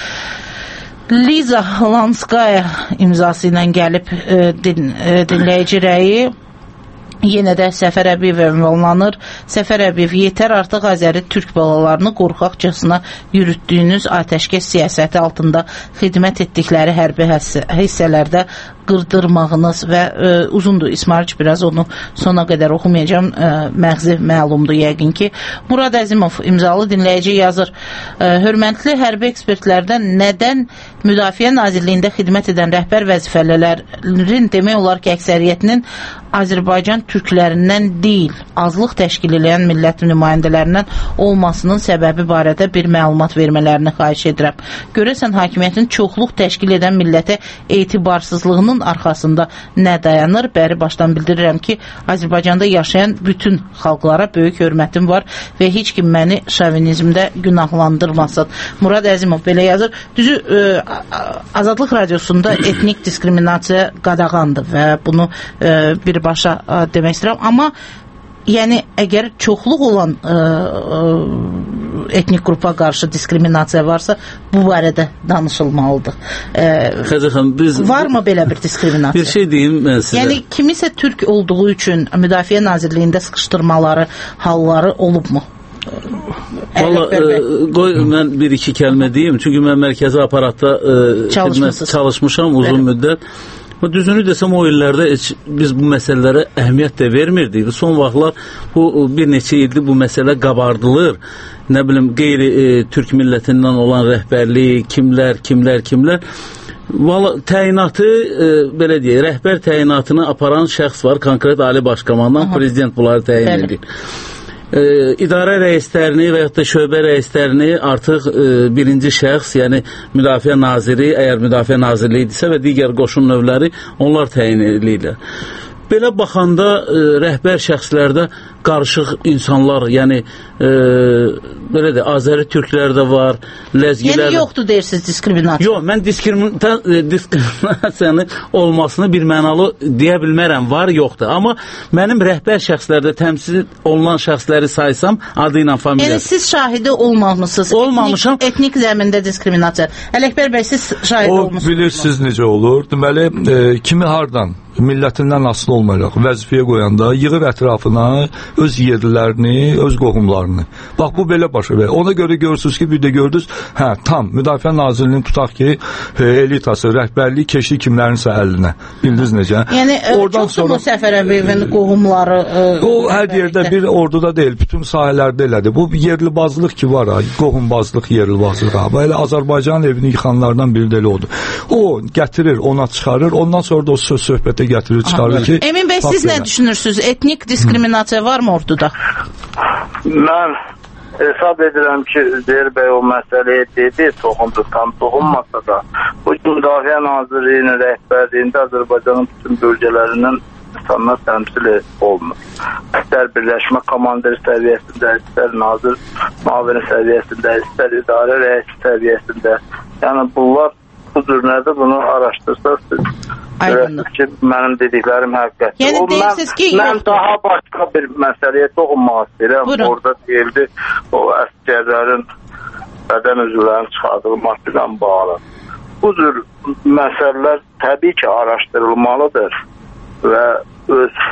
Liza Lanskaya imzası ilə gəlib e, din, e, dinləyici rəyi. Yenə də Səfər Əbiyev ünvanlanır. Səfər Əbiyev, yetər artıq Azəri türk balalarını qorxaqcasına yürütdüyünüz atəşkəs siyasəti altında xidmət etdikləri hərbi hissələrdə qırdırmağınız və e, uzundur. İsmail biraz onu sona qədər oxumayacağım. E, məğzi məlumdur yəqin ki. Murad Əzimov imzalı dinləyici yazır. E, hörmətli hərbi ekspertlərdən nədən Müdafiə Nazirliyində xidmət edən rəhbər vəzifələrin demək olar ki, əksəriyyətinin Azərbaycan türklərindən deyil, azlıq təşkil edən millət nümayəndələrindən olmasının səbəbi barədə bir məlumat vermələrini xahiş edirəm. Görəsən, hakimiyyətin çoxluq təşkil edən millətə etibarsızlığının arxasında nə dayanır? Bəri başdan bildirirəm ki, Azərbaycanda yaşayan bütün xalqlara böyük hörmətim var və heç kim məni şovinizmdə günahlandırmasın. Murad Əzimov belə yazır. Düzü, e, Azadlıq Radiosunda etnik diskriminasiya qadağandır və bunu e, birbaşa e, demək istəyirəm. Amma yəni, əgər çoxluq olan ə, ə, etnik qrupa qarşı diskriminasiya varsa, bu barədə danışılmalıdır. Xəzəxan, biz... Varmı belə bir diskriminasiya? Bir şey deyim mən sizə. Yəni, kimisə türk olduğu üçün Müdafiə Nazirliyində sıxışdırmaları, halları olubmu? Valla, qoy mən bir iki kəlmə deyim. Çünki mən mərkəzi aparatda ə, çalışmışam uzun müddət. Düzünü desəm, o illərdə heç biz bu məsələlərə əhəmiyyət də vermirdik. Son vaxtlar bu bir neçə ildir bu məsələ qabardılır. Nə bilim, qeyri-türk millətindən olan rəhbərlik, kimlər, kimlər, kimlər. Valla, təyinatı, e, belə deyək, rəhbər təyinatını aparan şəxs var, konkret Ali Başkomandan, prezident bunları təyin edir. E, idarə rəislərini və yaxud da şöbə rəislərini artıq e, birinci şəxs, yəni Müdafiə Naziri, əgər Müdafiə Nazirliyi idisə və digər qoşun növləri onlar təyin edirlər. Belə baxanda e, rəhbər şəxslərdə qarışıq insanlar, yəni e, belə də Azəri türklər də var, ləzgilər. Yəni yoxdur deyirsiniz diskriminasiya? Yox, mən diskriminasiyanın olmasını bir mənalı deyə bilmərəm, var, yoxdur. Amma mənim rəhbər şəxslərdə təmsil olunan şəxsləri saysam, adı ilə familiyası. Yəni siz şahidi olmamışsınız. Olmamışam. Etnik, etnik zəmində diskriminasiya. Ələkbər bəy, siz şahid o, olmuşsunuz. O bilirsiniz necə olur. Deməli, e, kimi hardan? Millətindən asılı olmayaraq vəzifəyə qoyanda yığır ətrafına öz yerlilərini, öz qohumlarını. Bax, bu belə başa verir. Ona görə görürsünüz ki, bir də gördünüz, hə, tam Müdafiə Nazirliyinin tutaq ki, elitası, rəhbərliyi keçdi kimlərinsə əlinə. Bildiniz necə? Yəni, oradan çoxdur sonra... mu Səfər Əbiyevin qohumları? E, o, hər yerdə bir orduda deyil, bütün sahələrdə elədir. Bu, yerlibazlıq ki var, ha, qohumbazlıq, yerlibazlıq. Ha. Belə Azərbaycan evini yıxanlardan biri də elə oldu. O, gətirir, ona çıxarır, ondan sonra da o söz söhbətə gətirir, çıxarır ki... Emin bəy, siz nə düşünürsünüz? Etnik diskriminasiya varmı orduda? Mən hesab edirəm ki, Üzeyir bəy o məsələyə dedi, toxundu, tam toxunmasa da, bu Müdafiə Nazirliyinin rəhbərliyində Azərbaycanın bütün bölgələrindən insanlar təmsil olunur. İstər birləşmə komandiri səviyyəsində, istər nazir mavini səviyyəsində, istər idarə rəisi səviyyəsində. Yəni, bunlar bu cürnədə bunu araşdırsaq, görəsiniz ki, mənim dediklərim həqiqətdir. Yəni, deyirsiniz ki, mən, mən daha başqa bir məsələyə toxunmaq istəyirəm. Buyurun. Orada deyildi, o əsgərlərin bədən üzvlərinin çıxardılması ilə bağlı. bu cür məsələlər təbii ki, araşdırılmalıdır və öz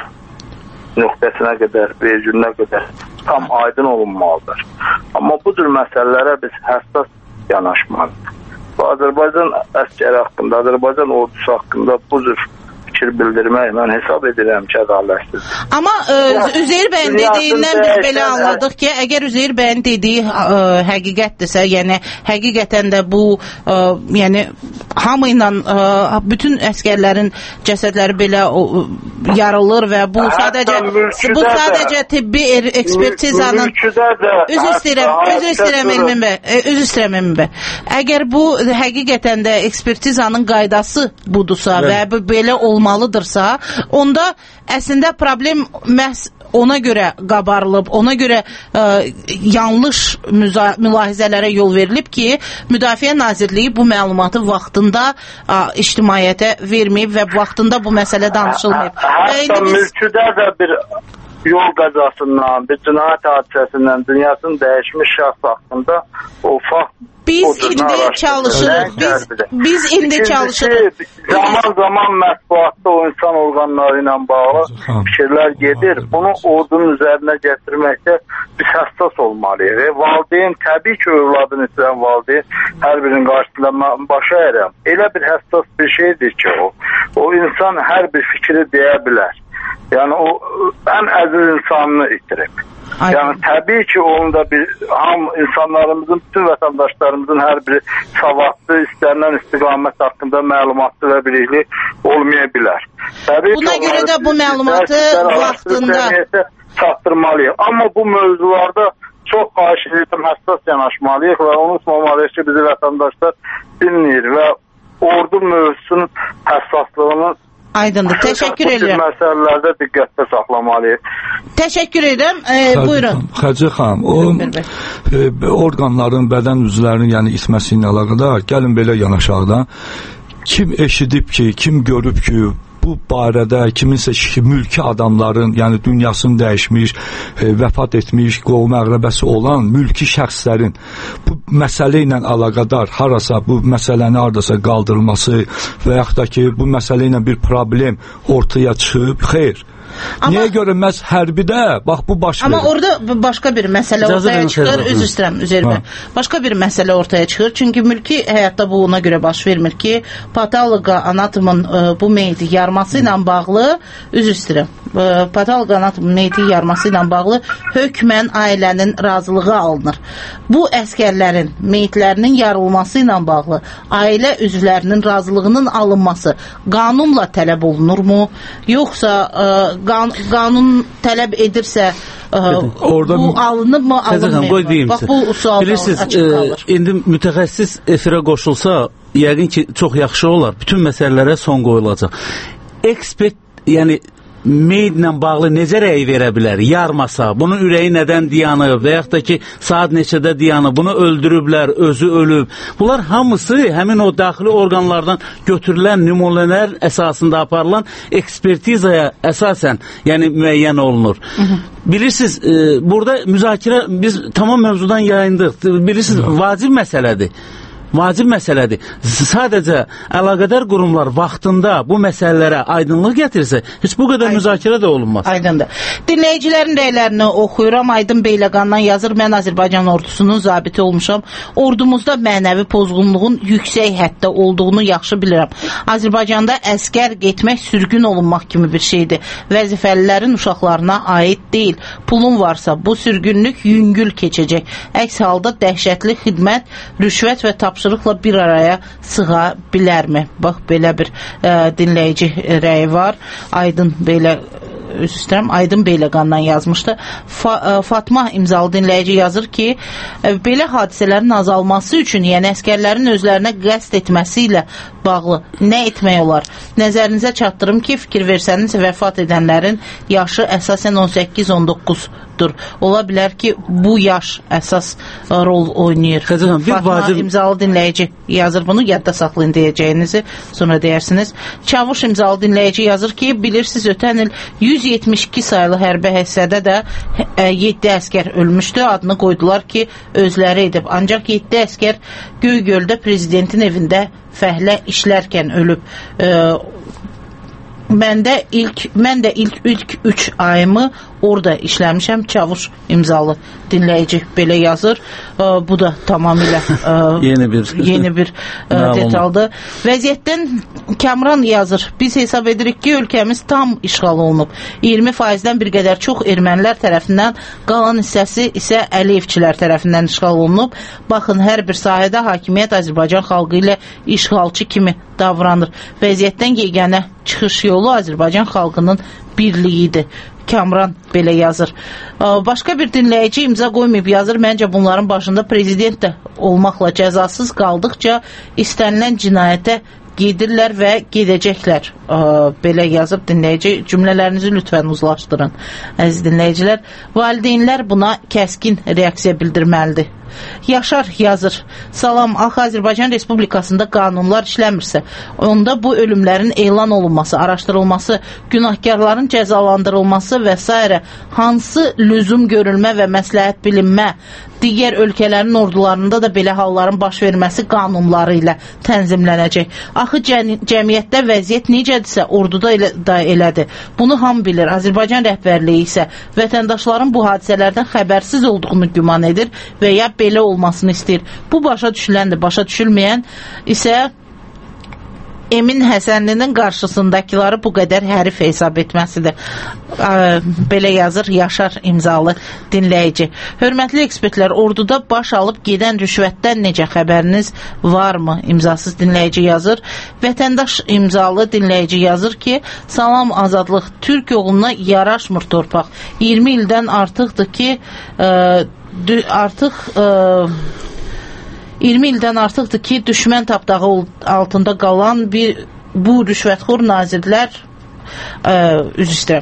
nöqtəsinə qədər, vergülünə qədər tam aydın olunmalıdır. Amma bu cür məsələlərə biz həssas yanaşmalıyıq. Bu Azərbaycan əskəri haqqında, Azərbaycan ordusu haqqında bu cür fikir bildirmək mən hesab edirəm ki, ədalətsiz. Amma ə, Üzeyir bəyin dediyindən biz belə anladıq ki, əgər Üzeyir bəyin dediyi ə, həqiqətdirsə, yəni həqiqətən də bu ə, yəni hamı ilə ə, bütün əskərlərin cəsədləri belə o, yarılır və bu sadəcə bu sadəcə tibbi ekspertizanın üzr istəyirəm, üzr istəyirəm Elmin bəy, üzr istəyirəm Elmin bəy. Əgər bu həqiqətən də ekspertizanın qaydası budursa və bu belə olmalıdırsa, onda əslində problem məhz ona görə qabarılıb, ona görə ə, yanlış mülahizələrə yol verilib ki, Müdafiə Nazirliyi bu məlumatı vaxtında ə, ictimaiyyətə verməyib və vaxtında bu məsələ danışılmayıb. Hətta biz... mülküdə də bir yol qəzasından, bir cinayət hadisəsindən dünyasını dəyişmiş şəxs haqqında o fakt Biz indi çalışırıq. Biz, biz indi çalışırıq. Zaman zaman mətbuatda o insan orqanları ilə bağlı fikirlər gedir. Bunu ordunun üzərinə gətirməkdə biz həssas olmalıyıq. E, valideyn, təbii ki, övladını itirən valideyn hər birinin qarşısında başa əyirəm. Elə bir həssas bir şeydir ki, o. O insan hər bir fikri deyə bilər. Yəni o ən əziz insanını itirib. Aynen. Yani tabii ki onun da bir ham insanlarımızın, bütün vətəndaşlarımızın hər biri savadlı, istənilən istiqamət haqqında məlumatlı və bilikli olmaya bilər. Tabii Buna görə də bu məlumatı vaxtında çatdırmalıyıq. Amma bu mövzularda çox xahiş edirəm, həssas yanaşmalıyıq və unutmamalıyıq ki, bizi vətəndaşlar dinləyir və ordu mövzusunun həssaslığını Aydındır. Təşəkkür edirəm. Bu məsələlərdə diqqətdə saxlamalıyıq. Təşəkkür edirəm. E, buyurun. Xəcə xanım, o e, orqanların, bədən üzvlərinin yəni itməsi ilə əlaqədar gəlin belə yanaşaq da. Kim eşidib ki, kim görüb ki, bu barədə kiminsə mülki adamların, yəni dünyasını dəyişmiş, e, vəfat etmiş, qovma əqrəbəsi olan mülki şəxslərin bu məsələ ilə əlaqədar harasa bu məsələni hardasa qaldırılması və yaxud da ki, bu məsələ ilə bir problem ortaya çıxıb, xeyr. Amma, niyə görə məhz hərbidə bax bu baş verir. Amma orada başqa bir məsələ ortaya çıxır. Üzr istəyirəm, üzr istəyirəm. Başqa bir məsələ ortaya çıxır. Çünki mülki həyatda bu ona görə baş vermir ki, patoloqa anatomın ə, bu meyiti yarması ilə bağlı, üzr istəyirəm. Patoloqa anatomun meyti yarması ilə bağlı hökmən ailənin razılığı alınır. Bu əskərlərin meyitlərinin yarılması ilə bağlı ailə üzvlərinin razılığının alınması qanunla tələb olunurmu? Yoxsa ə, qan, qanun tələb edirsə ə, orada bu alınırmı, alınmır? Bax bu sual bilirsiniz, açıq qalır. E, indi mütəxəssis efirə qoşulsa yəqin ki, çox yaxşı olar. Bütün məsələlərə son qoyulacaq. Ekspert, yəni meydlə bağlı necə rəy verə bilər? Yarmasa, bunun ürəyi nədən dayanıb və yaxud da ki, saat neçədə dayanıb, bunu öldürüblər, özü ölüb. Bunlar hamısı həmin o daxili orqanlardan götürülən nümunələr əsasında aparılan ekspertizaya əsasən, yəni müəyyən olunur. Hı -hı. Bilirsiniz, e, burada müzakirə, biz tamam mövzudan yayındıq. Bilirsiniz, vacib məsələdir. Vacib məsələdir. Sadəcə əlaqədar qurumlar vaxtında bu məsələlərə aydınlıq gətirsə, heç bu qədər Aydın. müzakirə də olunmaz. Aydındır. Dinləyicilərin rəylərini oxuyuram. Aydın Beyləqandan yazır. Mən Azərbaycan ordusunun zabiti olmuşam. Ordumuzda mənəvi pozğunluğun yüksək həddə olduğunu yaxşı bilirəm. Azərbaycanda əskər getmək sürgün olunmaq kimi bir şeydir. Vəzifəlilərin uşaqlarına aid deyil. Pulun varsa bu sürgünlük yüngül keçəcək. Əks halda dəhşətli xidmət, rüşvət və tapşırıq tapşırıqla bir araya sığa bilərmi? Bax, belə bir ə, dinləyici rəyi var. Aydın belə üstəm, Aydın Beyləqandan yazmışdı. Fa ə, Fatma imzalı dinləyici yazır ki, ə, belə hadisələrin azalması üçün, yəni əskərlərin özlərinə qəsd etməsi ilə bağlı nə etmək olar? Nəzərinizə çatdırım ki, fikir versəniz, vəfat edənlərin yaşı əsasən on səkkiz on doqquzdur. Ola bilər ki, bu yaş əsas rol oynayır. Xəcəxan, bir Fatma vacib... imzalı dinləyici yazır bunu, yadda saxlayın deyəcəyinizi, sonra deyərsiniz. Çavuş imzalı dinləyici yazır ki, bilirsiniz, ötən il yüz yetmiş iki sayılı hərbi hissədə də yeddi əskər ölmüşdü. Adını qoydular ki, özləri edib. Ancaq yeddi əskər Göygöldə prezidentin evində fəhlə işlərkən ölüb. E, Məndə ilk, mən də ilk, ilk üç ayımı orada işləmişəm. Çavuş imzalı dinləyici belə yazır. E, bu da tamamilə e, yeni bir, yeni bir e, detaldır. Vəziyyətdən Kamran yazır. Biz hesab edirik ki, ölkəmiz tam işğal olunub. iyirmi faizdən bir qədər çox ermənilər tərəfindən, qalan hissəsi isə Əliyevçilər tərəfindən işğal olunub. Baxın, hər bir sahədə hakimiyyət Azərbaycan xalqı ilə işğalçı kimi davranır. Vəziyyətdən yeganə çıxış yolu Azərbaycan xalqının birliyidir. Kamran belə yazır. Başqa bir dinləyici imza qoymayıb yazır. Məncə bunların başında prezident də olmaqla cəzasız qaldıqca istənilən cinayətə gedirlər və gedəcəklər. Belə yazıb dinləyici. Cümlələrinizi lütfən uzlaşdırın, əziz dinləyicilər. Valideynlər buna kəskin reaksiya bildirməlidir. Yaşar yazır. Salam, axı Azərbaycan Respublikasında qanunlar işləmirsə, onda bu ölümlərin elan olunması, araşdırılması, günahkarların cəzalandırılması və s. hansı lüzum görülmə və məsləhət bilinmə, digər ölkələrin ordularında da belə halların baş verməsi qanunları ilə tənzimlənəcək. Axı cəmiyyətdə vəziyyət necədirsə, orduda elə, da elədir. Bunu ham bilir. Azərbaycan rəhbərliyi isə vətəndaşların bu hadisələrdən xəbərsiz olduğunu güman edir və ya belə olmasını istəyir. Bu başa düşüləndir. Başa düşülməyən isə Emin Həsənlinin qarşısındakiləri bu qədər hərif hesab etməsidir. Belə yazır Yaşar imzalı dinləyici. Hörmətli ekspertlər, orduda baş alıb gedən rüşvətdən necə xəbəriniz varmı? İmzasız dinləyici yazır. Vətəndaş imzalı dinləyici yazır ki, salam azadlıq, Türk yoluna yaraşmır torpaq. iyirmi ildən artıqdır ki, ə, artıq ə, iyirmi ildən artıqdır ki, düşmən tapdağı altında qalan bir bu rüşvətxor nazirlər ə, üzr istəyirəm.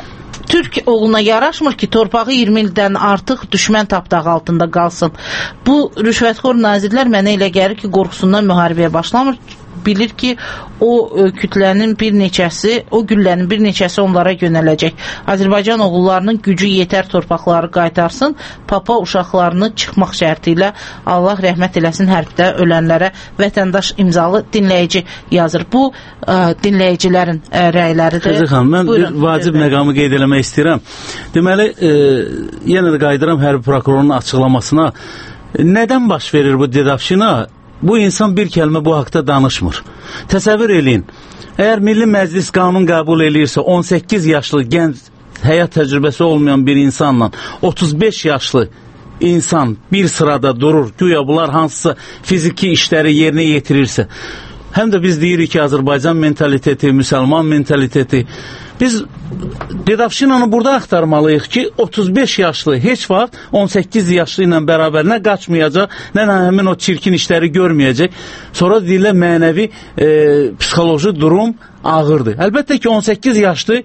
Türk oğluna yaraşmır ki, torpağı iyirmi ildən artıq düşmən tapdağı altında qalsın. Bu rüşvətxor nazirlər mənə elə gəlir ki, qorxusundan müharibəyə başlamır. Bilir ki, o kütlənin bir neçəsi, o güllənin bir neçəsi onlara yönələcək. Azərbaycan oğullarının gücü yetər torpaqları qaytarsın, papa uşaqlarını çıxmaq şərti ilə Allah rəhmət eləsin hərbdə ölənlərə. Vətəndaş imzalı dinləyici yazır. Bu ə, dinləyicilərin ə, rəyləridir. Xəzər xanım, mən Buyurun, bir vacib məqamı qeyd eləmək istəyirəm. Deməli, e, yenə də qayıdıram hərbi prokurorun açıqlamasına. Nədən baş verir bu dedavşina? Bu insan bir kəlmə bu haqda danışmır. Təsəvvür eləyin, əgər Milli Məclis qanun qəbul eləyirsə, on səkkiz yaşlı gənc, həyat təcrübəsi olmayan bir insanla otuz beş yaşlı insan bir sırada durur, güya bunlar hansısa fiziki işləri yerinə yetirirsə, həm də biz deyirik ki, Azərbaycan mentaliteti, müsəlman mentaliteti, biz dedavşinanı burada axtarmalıyıq ki, otuz beş yaşlı heç vaxt on səkkiz yaşlı ilə bərabər nə qaçmayacaq, nə həmin o çirkin işləri görməyəcək. Sonra deyirlər mənəvi e, psixoloji durum ağırdır. Əlbəttə ki, on səkkiz yaşlı,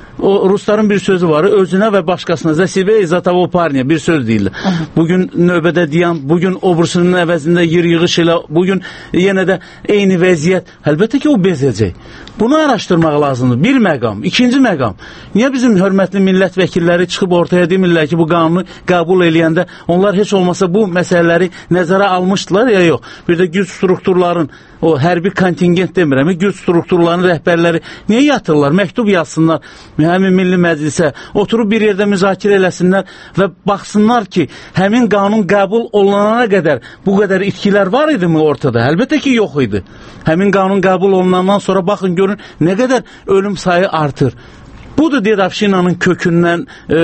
o rusların bir sözü var, özünə və başqasına zəsibə izatava parniya bir söz deyirlər. Bugün növbədə deyən, bugün obursunun əvəzində yer yığış elə, bugün yenə də eyni vəziyyət. Əlbəttə ki, o bezəcək. Bunu araşdırmaq lazımdır. Bir məqam. İkinci məqam. Niyə bizim hörmətli millət vəkilləri çıxıb ortaya demirlər ki, bu qanunu qəbul eləyəndə onlar heç olmasa bu məsələləri nəzərə almışdılar ya yox. Bir də güc strukturların, o hərbi kontingent demirəm, güc strukturlarının rəhbərləri niyə yatırlar? Məktub yazsınlar həmin Milli Məclisə, oturub bir yerdə müzakirə eləsinlər və baxsınlar ki, həmin qanun qəbul olunana qədər bu qədər itkilər var idi mi ortada? Əlbəttə ki, yox idi. Həmin qanun qəbul olunandan sonra baxın, görün nə qədər ölüm sayı artır. Budur dedavşinanın kökündən, e,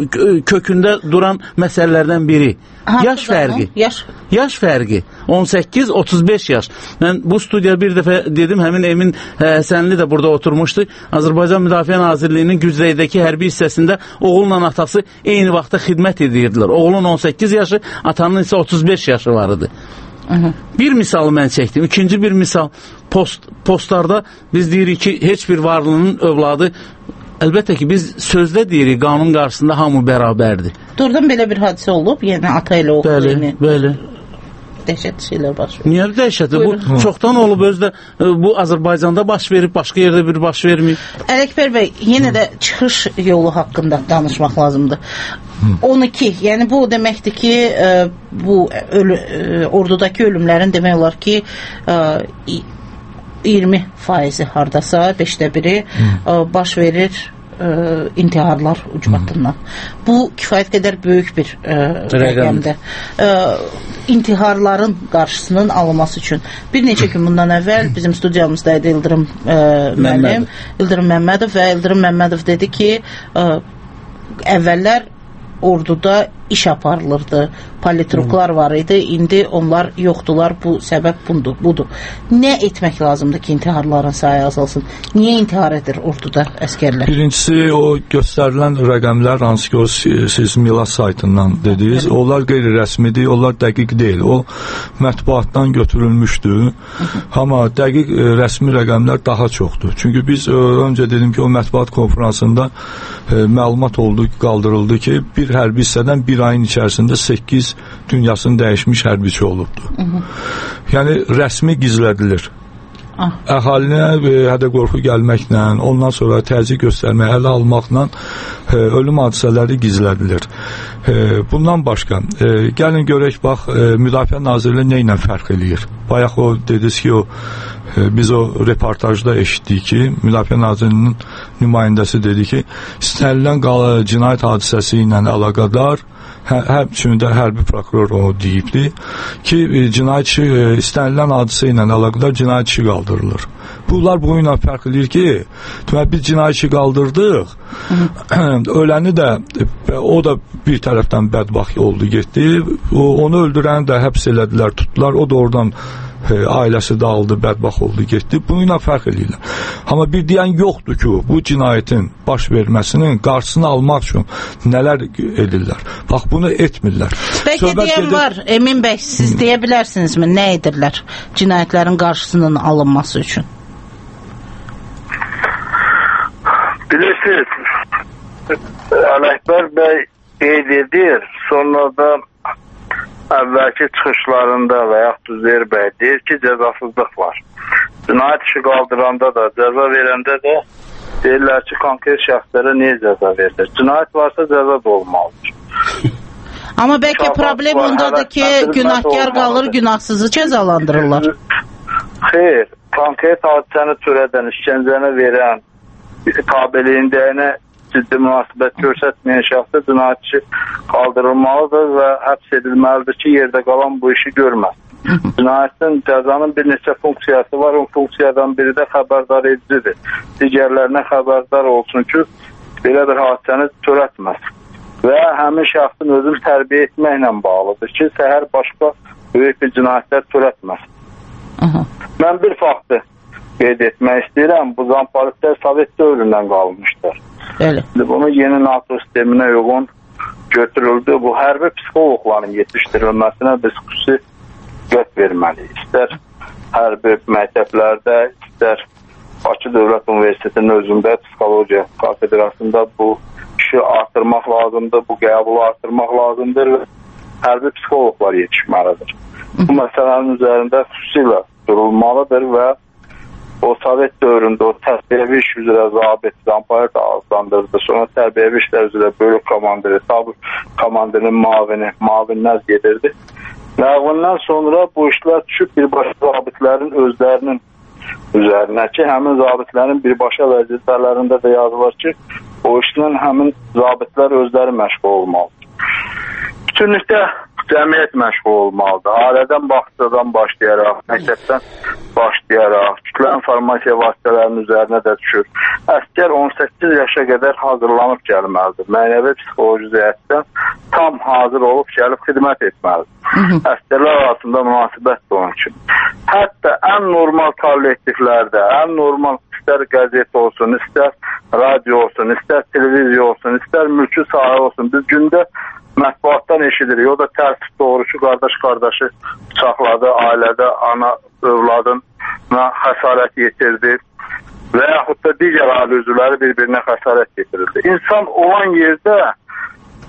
kökündə duran məsələlərdən biri. Yaş fərqi. Yaş. Yaş fərqi. on səkkiz otuz beş yaş. Mən bu studiyada bir dəfə dedim, həmin Emin Həsənli də burada oturmuşdu. Azərbaycan Müdafiə Nazirliyinin Gücrəydəki hərbi hissəsində oğulla atası eyni vaxtda xidmət edirdilər. Oğlun on səkkiz yaşı, atanın isə otuz beş yaşı var idi. Hı-hı. Bir misalı mən çəkdim. İkinci bir misal, post, postlarda biz deyirik ki, heç bir varlının övladı, əlbəttə ki, biz sözdə deyirik, qanun qarşısında hamı bərabərdir. Doğrudan belə bir hadisə olub, yəni ata ilə oğul. Bəli, bəli. dəhşətli şeylər baş verir. Niyə dəhşətli? Bu çoxdan olub, özdə bu Azərbaycanda baş verib, başqa yerdə bir baş vermir. Ələkbər bəy, yenə də çıxış yolu haqqında danışmaq lazımdır. on iki, yəni bu deməkdir ki, ə, bu ölü, ə, ordudakı ölümlərin demək olar ki, ə, iyirmi faizi hardasa, beşdə biri ə, baş verir ə, intiharlar ucbatından. Bu kifayət qədər böyük bir ə, rəqəmdir. Ə, intiharların qarşısının alınması üçün. Bir neçə gün bundan əvvəl bizim studiyamızdaydı İldırım ə, müəllim, İldırım Məmmədov və İldırım Məmmədov dedi ki, ə, əvvəllər orduda iş aparılırdı, politruklar var idi, indi onlar yoxdular, bu səbəb bundur, budur. Nə etmək lazımdır ki, intiharların sayı azalsın? Niyə intihar edir orduda əskərlər? Birincisi, o göstərilən rəqəmlər, hansı ki, o siz Milas saytından dediniz, onlar qeyri-rəsmidir, onlar dəqiq deyil. O, mətbuatdan götürülmüşdür, amma dəqiq rəsmi rəqəmlər daha çoxdur. Çünki biz öncə dedim ki, o mətbuat konferansında e, məlumat oldu, qaldırıldı ki, bir hərbi hissədən bir ayın içərisində səkkiz dünyasını dəyişmiş hərbiçi olubdur. Hı -hı. Yəni, rəsmi gizlədilir. Ah. Əhalinə e, hədə qorxu gəlməklə, ondan sonra təzyiq göstərmək, ələ almaqla e, ölüm hadisələri gizlədilir. E, bundan başqa, e, gəlin görək, bax, e, Müdafiə Nazirliyi nə ilə fərq eləyir? Bayaq o dediniz ki, o e, biz o reportajda eşitdik ki, Müdafiə Nazirliyinin nümayəndəsi dedi ki, istənilən cinayət hadisəsi ilə əlaqədar, hə, həmçində hərbi prokuror o deyibdi ki, e, cinayətçi e, istənilən hadisə ilə əlaqədar cinayətçi qaldırılır. Bunlar bu ilə fərq edir ki, demək, biz cinayətçi qaldırdıq, öləni də, o da bir tərəfdən bədbaxt oldu, getdi, o, onu öldürəni də həbs elədilər, tutdular, o da oradan e, ailəsi dağıldı, bədbaxt oldu, getdi. Bununla fərq edirlər. Amma bir deyən yoxdur ki, bu cinayətin baş verməsinin qarşısını almaq üçün nələr edirlər. Bax, bunu etmirlər. Bəlkə Söhbət deyən edir... var, Emin bəy, siz hmm. deyə bilərsinizmi, nə edirlər cinayətlərin qarşısının alınması üçün? Bilirsiniz, Ələkbər bəy qeyd edir, sonra da əvvəlki çıxışlarında və yaxud Zeyr bəy deyir ki, cəzasızlıq var. Cinayət işi qaldıranda da, cəza verəndə də deyirlər ki, konkret şəxslərə niyə cəza verilir? Cinayət varsa cəza da olmalıdır. Amma bəlkə problem ondadır ki, günahkar qalır, günahsızı cəzalandırırlar. Xeyr, konkret hadisəni törədən, işgəncəni verən, tabeliyindəyinə ciddi münasibət göstərməyən şəxsə cinayətçi qaldırılmalıdır və həbs edilməlidir ki, yerdə qalan bu işi görməz. Cinayətin, cəzanın bir neçə funksiyası var, o funksiyadan biri də xəbərdar edicidir. Digərlərinə xəbərdar olsun ki, belə bir hadisəni törətməz. Və həmin şəxsin özünü tərbiyə etməklə bağlıdır ki, səhər başqa böyük bir cinayətlər törətməz. Mən bir faktı qeyd etmək istəyirəm, bu zampolitlər Sovet dövründən qalmışdır. Bəli. Bunu yeni NATO sisteminə uyğun götürüldü. Bu hərbi psixologların yetişdirilməsinə biz xüsusi göt verməliyik. İstər hərbi məktəblərdə, istər Bakı Dövlət Universitetinin özündə psixologiya kafedrasında bu işi artırmaq lazımdır, bu qəbulu artırmaq lazımdır və hərbi psixologlar yetişməlidir. Bu məsələnin üzərində xüsusilə durulmalıdır və o Sovet dövründə o tərbiyəvi iş üzrə zabit, zampayır da adlandırdı. Sonra tərbiyəvi işlər üzrə bölük komandiri, tabut komandirinin mavini, mavinlər gedirdi. Və bundan sonra bu işlər düşüb birbaşa zabitlərin özlərinin üzərinə ki, həmin zabitlərin birbaşa vəzifələrində də yazılır ki, o işlə həmin zabitlər özləri məşğul olmalıdır. Bütünlükdə cəmiyyət məşğul olmalıdır. Ailədən, bağçadan başlayaraq, məktəbdən başlayaraq, kütlə informasiya vasitələrinin üzərinə də düşür. Əskər on səkkiz yaşa qədər hazırlanıb gəlməlidir. Mənəvi psixoloji cəhətdən tam hazır olub gəlib xidmət etməlidir. Əskərlər arasında münasibət də onun üçün. Hətta ən normal kollektivlərdə, ən normal istər qəzet olsun, istər radio olsun, istər televiziya olsun, istər mülki sahə olsun, biz gündə mətbuatdan eşidirik. O da tərsif doğrusu qardaş qardaşı bıçaqladı, ailədə ana övladına xəsarət yetirdi və yaxud da digər ailə üzvləri bir-birinə xəsarət yetirildi. İnsan olan yerdə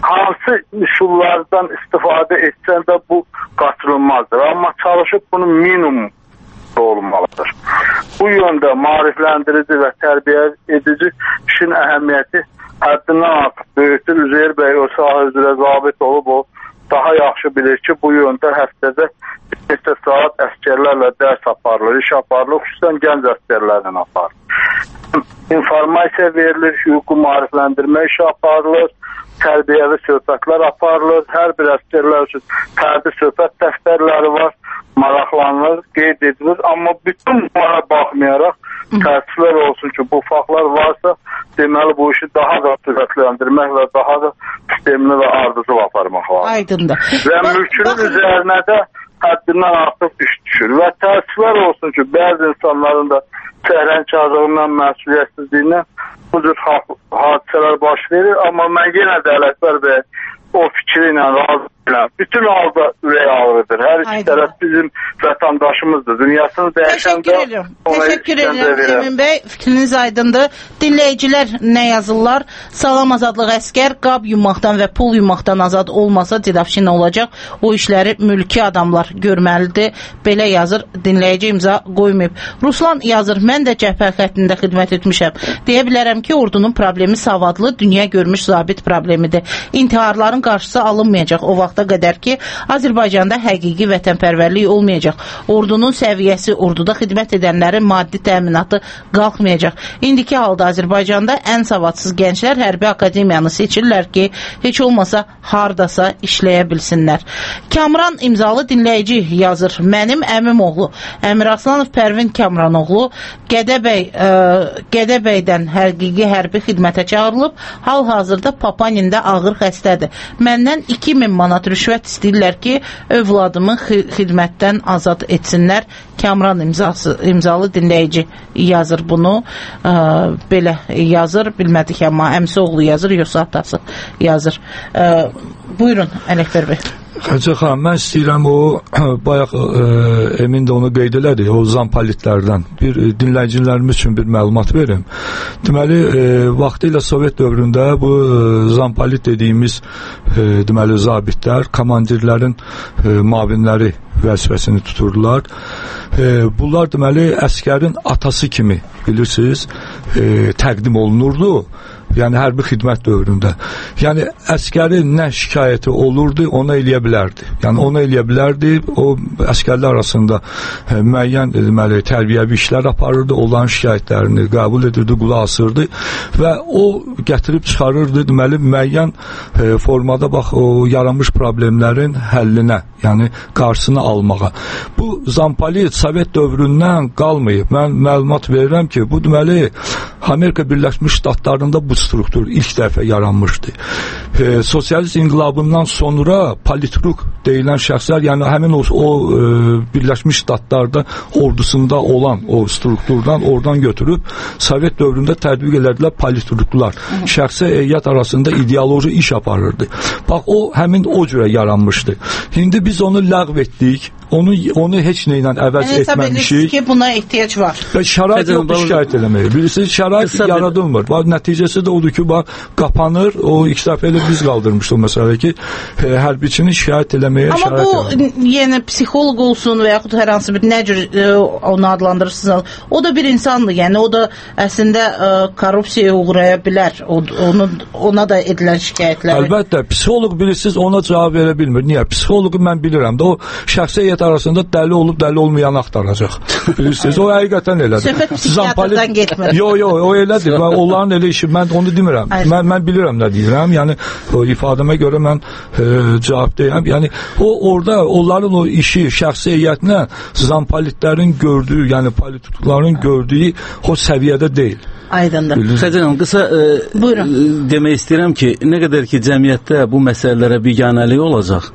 hansı üsullardan istifadə etsən də bu qaçılmazdır. Amma çalışıb bunu minimum olmalıdır. Bu yöndə maarifləndirici və tərbiyə edici işin əhəmiyyəti həddindən artıq böyükdür. Üzeyir bəy o sahə üzrə zabit olub, o daha yaxşı bilir ki, bu yöndə həftədə bir neçə saat əskərlərlə dərs aparılır, iş aparılır, xüsusən gənc əskərlərlə aparılır. İnformasiya verilir, hüququ maarifləndirmə işi aparılır, tərbiyəvi söhbətlər aparılır, hər bir əskərlər üçün fərdi söhbət dəftərləri var, maraqlanılır, qeyd edilir, amma bütün bunlara baxmayaraq təəssüflər olsun ki, bu faktlar varsa, deməli bu işi daha da sürətləndirmək və daha da sistemli və ardıcıl aparmaq lazım. Aydındır. Və mülkünün üzərinə də həddindən artıq iş düşür və təəssüflər olsun ki, bəzi insanların da səhrənkarlığından, məsuliyyətsizliyindən bu cür hadisələr baş verir, amma mən yenə də Ələkbər bəy o fikri ilə razı deyiləm. Bütün halda ürək ağrıdır. Hər iki tərəf bizim vətəndaşımızdır. Dünyasını dəyişən də Təşəkkür edirəm Emin bəy. Fikriniz aydındır. Dinləyicilər nə yazırlar? Salam azadlıq əskər, qab yummaqdan və pul yummaqdan azad olmasa didafşin olacaq. O işləri mülki adamlar görməlidir. Belə yazır. Dinləyici imza qoymayıb. Ruslan yazır. Mən də cəbhə xəttində xidmət etmişəm. Deyə bilərəm ki, ordunun problemi savadlı, dünya görmüş zabit problemidir. İntiharların qarşısı alınmayacaq o vaxta qədər ki, Azərbaycanda həqiqi vətənpərvərlik olmayacaq. Ordunun səviyyəsi, orduda xidmət edənlərin maddi təminatı qalxmayacaq. İndiki halda Azərbaycanda ən savadsız gənclər hərbi akademiyanı seçirlər ki, heç olmasa hardasa işləyə bilsinlər. Kamran imzalı dinləyici yazır. Mənim əmim oğlu Əmir Aslanov Pərvin Kamranoğlu Gədəbəy, ə, Gədəbəydən həqiqi hərbi xidmətə çağırılıb, hal-hazırda Papanində ağır xəstədir. Məndən iki min manat rüşvət istəyirlər ki, övladımı xidmətdən azad etsinlər. Kamran imzası, imzalı dinləyici yazır bunu. Ə, belə yazır. Bilmədik amma əmsi oğlu yazır, yoxsa atası yazır. Ə, buyurun Ələkbər bəy. Xəcə xanım, mən istəyirəm o, bayaq e, Emin də onu qeyd elədi, o zampalitlərdən bir e, dinləyicilərimiz üçün bir məlumat verim. Deməli, e, vaxtı ilə Sovet dövründə bu e, zampalit dediyimiz e, deməli, zabitlər, komandirlərin e, mavinləri vəzifəsini tuturdular. E, bunlar deməli, əskərin atası kimi, bilirsiniz, e, təqdim olunurdu. Yəni hərbi xidmət dövründə. Yəni əskərin nə şikayəti olurdu, ona eləyə bilərdi. Yəni ona eləyə bilərdi. O əskərlər arasında e, müəyyən deməli tərbiyəvi işlər aparırdı, onların şikayətlərini qəbul edirdi, qulaq asırdı və o gətirib çıxarırdı deməli müəyyən e, formada bax o yaranmış problemlərin həllinə, yəni qarşısını almağa. Bu zampalit Sovet dövründən qalmayıb. Mən məlumat verirəm ki, bu deməli Amerika Birləşmiş Ştatlarında bu struktur ilk dəfə yaranmışdı. E, sosialist inqilabından sonra politruk deyilən şəxslər, yəni həmin o, o e, Birləşmiş Ştatlarda ordusunda olan o strukturdan oradan götürüb Sovet dövründə tətbiq elədilər politruklar. Şəxsi heyət arasında ideoloji iş aparırdı. Bax o həmin o cürə yaranmışdı. İndi biz onu ləğv etdik. Onu onu heç nə ilə əvəz yəni, etməmişik ki, buna ehtiyac var. Və şərait yoxdur şikayət eləməyə. Bilirsiniz, şərait yaradılmır. Bax, nəticəsi də odur ki, bax, qapanır. O ilk dəfə elə biz qaldırmışdıq məsələ ki, e, hərbiçini şikayət eləməyə amma şərait bu, yəni, yəni psixoloq olsun və yaxud hər hansı bir nə cür e, onu adlandırırsınız, o da bir insandır. Yəni, o da əslində e, korrupsiyaya uğraya bilər. O, onu, ona da edilən şikayətləri. Əlbəttə, psixoloq bilirsiniz, ona cavab verə bilmir. Niyə? Psixoloqu mən bilirəm də, o şəxsi arasında dəli olub, dəli olmayan axtaracaq. Bilirsiniz, o həqiqətən elədir. Söhbət psixiatrdan getmir. Yo, yo, o elədir. Və onların elə işi, mən onu demirəm. Mən, mən bilirəm nə deyirəm. Yəni, o ifadəmə görə mən e, cavab deyəm. Yəni, o orada onların o işi, şəxsi heyətinə zampalitlərin gördüyü, yəni politrukların gördüyü o səviyyədə deyil. Aydındır. Xəcəl, qısa e, demək istəyirəm ki, nə qədər ki cəmiyyətdə bu məsələlərə biganəlik olacaq,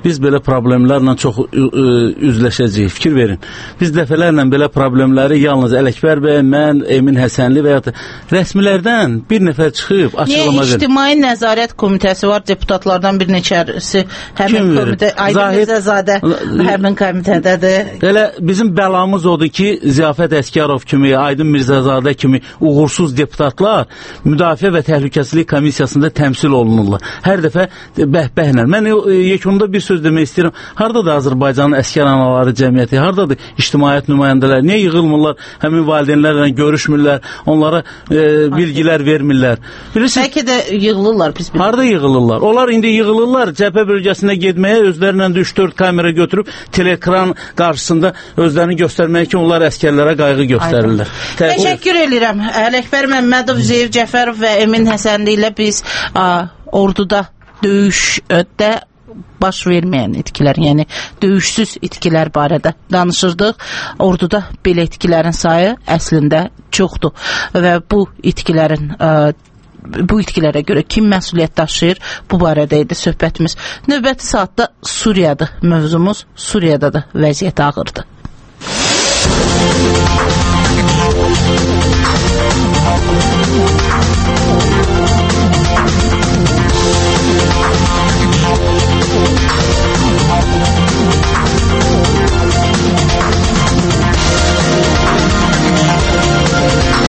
biz belə problemlərlə çox üzləşəcəyik. Fikir verin. Biz dəfələrlə belə problemləri yalnız Ələkbər bəy, mən, Emin Həsənli və ya rəsmilərdən bir nəfər çıxıb açıqlama verir. İctimai Nəzarət Komitəsi var, deputatlardan bir neçəsi həmin komitə, Aydın Mirzəzadə həmin komitədədir. Elə bizim bəlamız odur ki, Ziyafət Əsgərov kimi, Aydın Mirzəzadə kimi uğursuz deputatlar Müdafiə və Təhlükəsizlik Komissiyasında təmsil olunurlar. Hər dəfə bəhbəhlə. Mən yekununda bir söz demək istəyirəm. Haradadır Azərbaycanın əskər anaları cəmiyyəti? Haradadır ictimaiyyət nümayəndələri? Niyə yığılmırlar? Həmin valideynlərlə görüşmürlər, onlara e, bilgilər vermirlər. Bilirsiniz, bəlkə də yığılırlar. Biz harada yığılırlar? Onlar indi yığılırlar cəbhə bölgəsinə getməyə, özlərindən üç dörd kamera götürüb telekran qarşısında özlərini göstərməyə ki, onlar əskərlərə qayğı göstərirlər. Təşəkkür edirəm. Ələkbər Məmmədov, Zeyir Cəfərov və Emin Həsənli ilə biz a, orduda döyüşdə baş verməyən itkilər, yəni döyüşsüz itkilər barədə danışırdıq. Orduda belə itkilərin sayı əslində çoxdur və bu itkilərin ə, bu itkilərə görə kim məsuliyyət daşıyır, bu barədə idi söhbətimiz. Növbəti saatda Suriyadır mövzumuz. Suriyada da vəziyyət ağırdır.